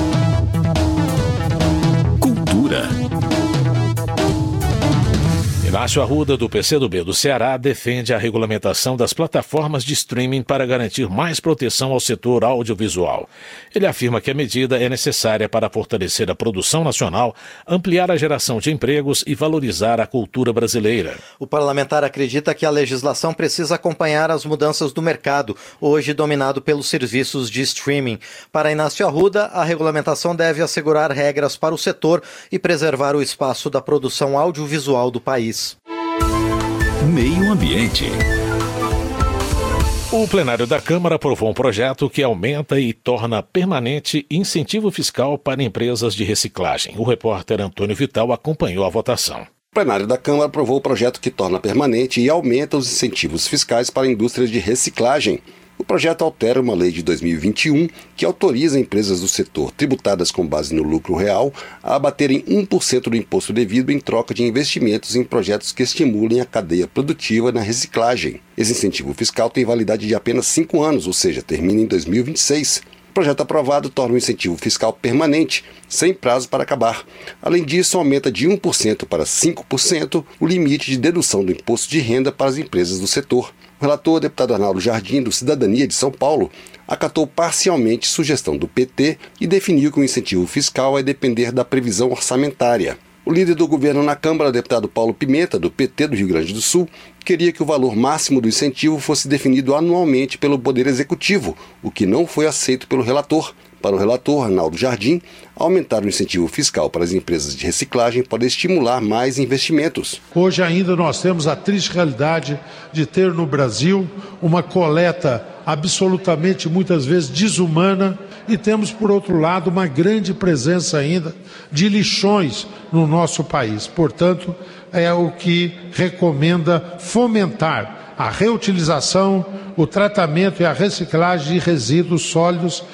Cultura. Inácio Arruda, do PCdoB do Ceará, defende a regulamentação das plataformas de streaming para garantir mais proteção ao setor audiovisual. Ele afirma que a medida é necessária para fortalecer a produção nacional, ampliar a geração de empregos e valorizar a cultura brasileira. O parlamentar acredita que a legislação precisa acompanhar as mudanças do mercado, hoje dominado pelos serviços de streaming. Para Inácio Arruda, a regulamentação deve assegurar regras para o setor e preservar o espaço da produção audiovisual do país. Meio Ambiente. O plenário da Câmara aprovou um projeto que aumenta e torna permanente incentivo fiscal para empresas de reciclagem. O repórter Antônio Vital acompanhou a votação. O plenário da Câmara aprovou o projeto que torna permanente e aumenta os incentivos fiscais para a indústria de reciclagem. O projeto altera uma lei de 2021 que autoriza empresas do setor tributadas com base no lucro real a abaterem 1% do imposto devido em troca de investimentos em projetos que estimulem a cadeia produtiva na reciclagem. Esse incentivo fiscal tem validade de apenas 5 anos, ou seja, termina em 2026. O projeto aprovado torna o incentivo fiscal permanente, sem prazo para acabar. Além disso, aumenta de 1% para 5% o limite de dedução do imposto de renda para as empresas do setor. O relator, deputado Arnaldo Jardim, do Cidadania de São Paulo, acatou parcialmente sugestão do PT e definiu que o incentivo fiscal vai depender da previsão orçamentária. O líder do governo na Câmara, deputado Paulo Pimenta, do PT do Rio Grande do Sul, queria que o valor máximo do incentivo fosse definido anualmente pelo Poder Executivo, o que não foi aceito pelo relator. Para o relator, Arnaldo Jardim, aumentar o incentivo fiscal para as empresas de reciclagem pode estimular mais investimentos. Hoje ainda nós temos a triste realidade de ter no Brasil uma coleta absolutamente, muitas vezes, desumana e temos, por outro lado, uma grande presença ainda de lixões no nosso país. Portanto, é o que recomenda fomentar a reutilização, o tratamento e a reciclagem de resíduos sólidos,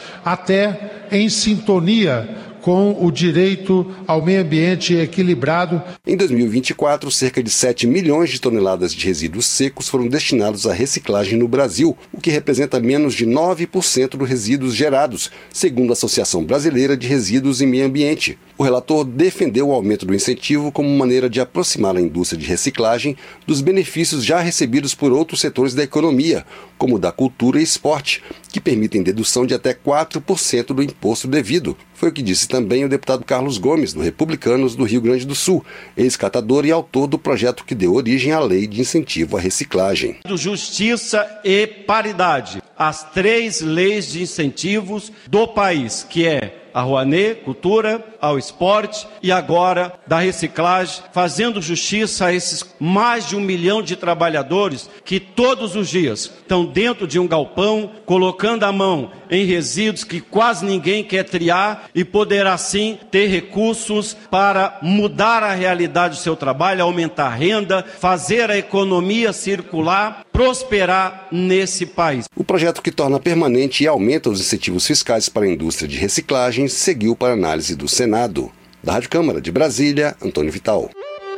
até em sintonia com o direito ao meio ambiente equilibrado. Em 2024, cerca de 7 milhões de toneladas de resíduos secos foram destinados à reciclagem no Brasil, o que representa menos de 9% dos resíduos gerados, segundo a Associação Brasileira de Resíduos e Meio Ambiente. O relator defendeu o aumento do incentivo como maneira de aproximar a indústria de reciclagem dos benefícios já recebidos por outros setores da economia, como da cultura e esporte, que permitem dedução de até 4% do imposto devido. Foi o que disse também o deputado Carlos Gomes, do Republicanos do Rio Grande do Sul, ex-catador e autor do projeto que deu origem à Lei de Incentivo à Reciclagem. Justiça e paridade, as 3 leis de incentivos do país, que é a Rouanet, cultura, ao esporte e agora da reciclagem, fazendo justiça a esses mais de 1 milhão de trabalhadores que todos os dias estão dentro de um galpão, colocando a mão em resíduos que quase ninguém quer triar e poder assim ter recursos para mudar a realidade do seu trabalho, aumentar a renda, fazer a economia circular, prosperar nesse país. O projeto que torna permanente e aumenta os incentivos fiscais para a indústria de reciclagem seguiu para análise do Senado. Da Rádio Câmara de Brasília, Antônio Vital.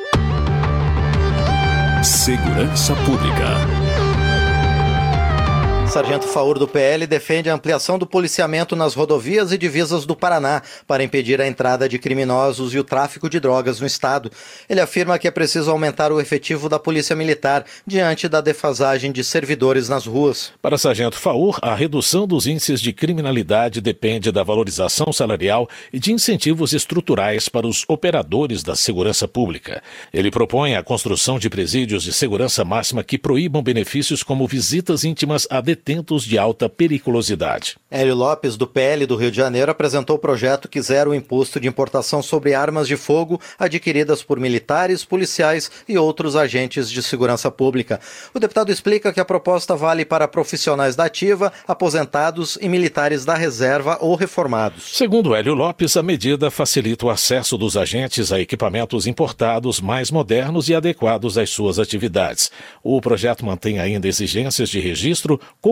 Segurança Pública. Sargento Faur, do PL, defende a ampliação do policiamento nas rodovias e divisas do Paraná para impedir a entrada de criminosos e o tráfico de drogas no estado. Ele afirma que é preciso aumentar o efetivo da Polícia Militar diante da defasagem de servidores nas ruas. Para Sargento Faur, a redução dos índices de criminalidade depende da valorização salarial e de incentivos estruturais para os operadores da segurança pública. Ele propõe a construção de presídios de segurança máxima que proíbam benefícios como visitas íntimas a detentos de alta periculosidade. Hélio Lopes, do PL do Rio de Janeiro, apresentou o projeto que zera o imposto de importação sobre armas de fogo adquiridas por militares, policiais e outros agentes de segurança pública. O deputado explica que a proposta vale para profissionais da ativa, aposentados e militares da reserva ou reformados. Segundo Hélio Lopes, a medida facilita o acesso dos agentes a equipamentos importados mais modernos e adequados às suas atividades. O projeto mantém ainda exigências de registro,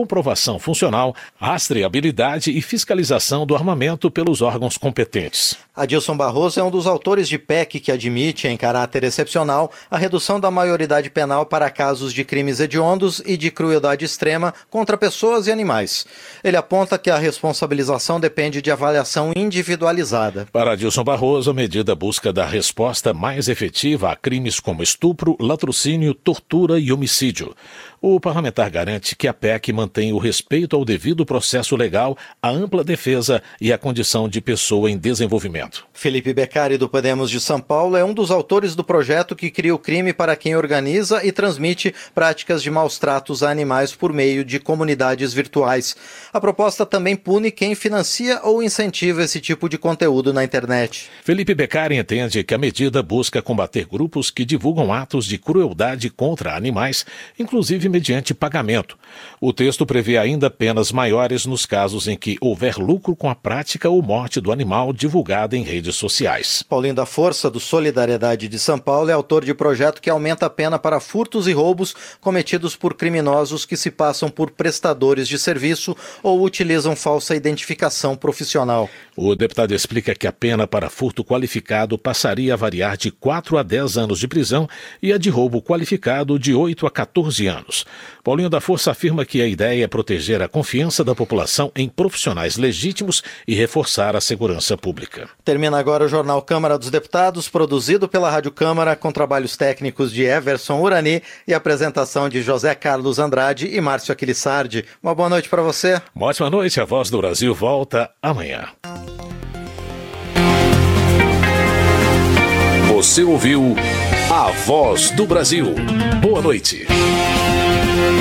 comprovação funcional, rastreabilidade e fiscalização do armamento pelos órgãos competentes. Adilson Barroso é um dos autores de PEC que admite, em caráter excepcional, a redução da maioridade penal para casos de crimes hediondos e de crueldade extrema contra pessoas e animais. Ele aponta que a responsabilização depende de avaliação individualizada. Para Adilson Barroso, a medida busca dar resposta mais efetiva a crimes como estupro, latrocínio, tortura e homicídio. O parlamentar garante que a PEC mantém o respeito ao devido processo legal, a ampla defesa e a condição de pessoa em desenvolvimento. Felipe Beccari, do Podemos de São Paulo, é um dos autores do projeto que cria o crime para quem organiza e transmite práticas de maus tratos a animais por meio de comunidades virtuais. A proposta também pune quem financia ou incentiva esse tipo de conteúdo na internet. Felipe Beccari entende que a medida busca combater grupos que divulgam atos de crueldade contra animais, inclusive mediante pagamento. O texto prevê ainda penas maiores nos casos em que houver lucro com a prática ou morte do animal divulgada em redes sociais. Paulinho da Força, do Solidariedade de São Paulo, é autor de projeto que aumenta a pena para furtos e roubos cometidos por criminosos que se passam por prestadores de serviço ou utilizam falsa identificação profissional. O deputado explica que a pena para furto qualificado passaria a variar de 4 a 10 anos de prisão e a de roubo qualificado de 8 a 14 anos. Paulinho da Força afirma que a ideia é proteger a confiança da população em profissionais legítimos e reforçar a segurança pública. Termina agora o Jornal Câmara dos Deputados, produzido pela Rádio Câmara, com trabalhos técnicos de Everson Urani e apresentação de José Carlos Andrade e Márcio Aquilissardi. Uma boa noite para você. Uma ótima noite. A Voz do Brasil volta amanhã. Você ouviu A Voz do Brasil. Boa noite.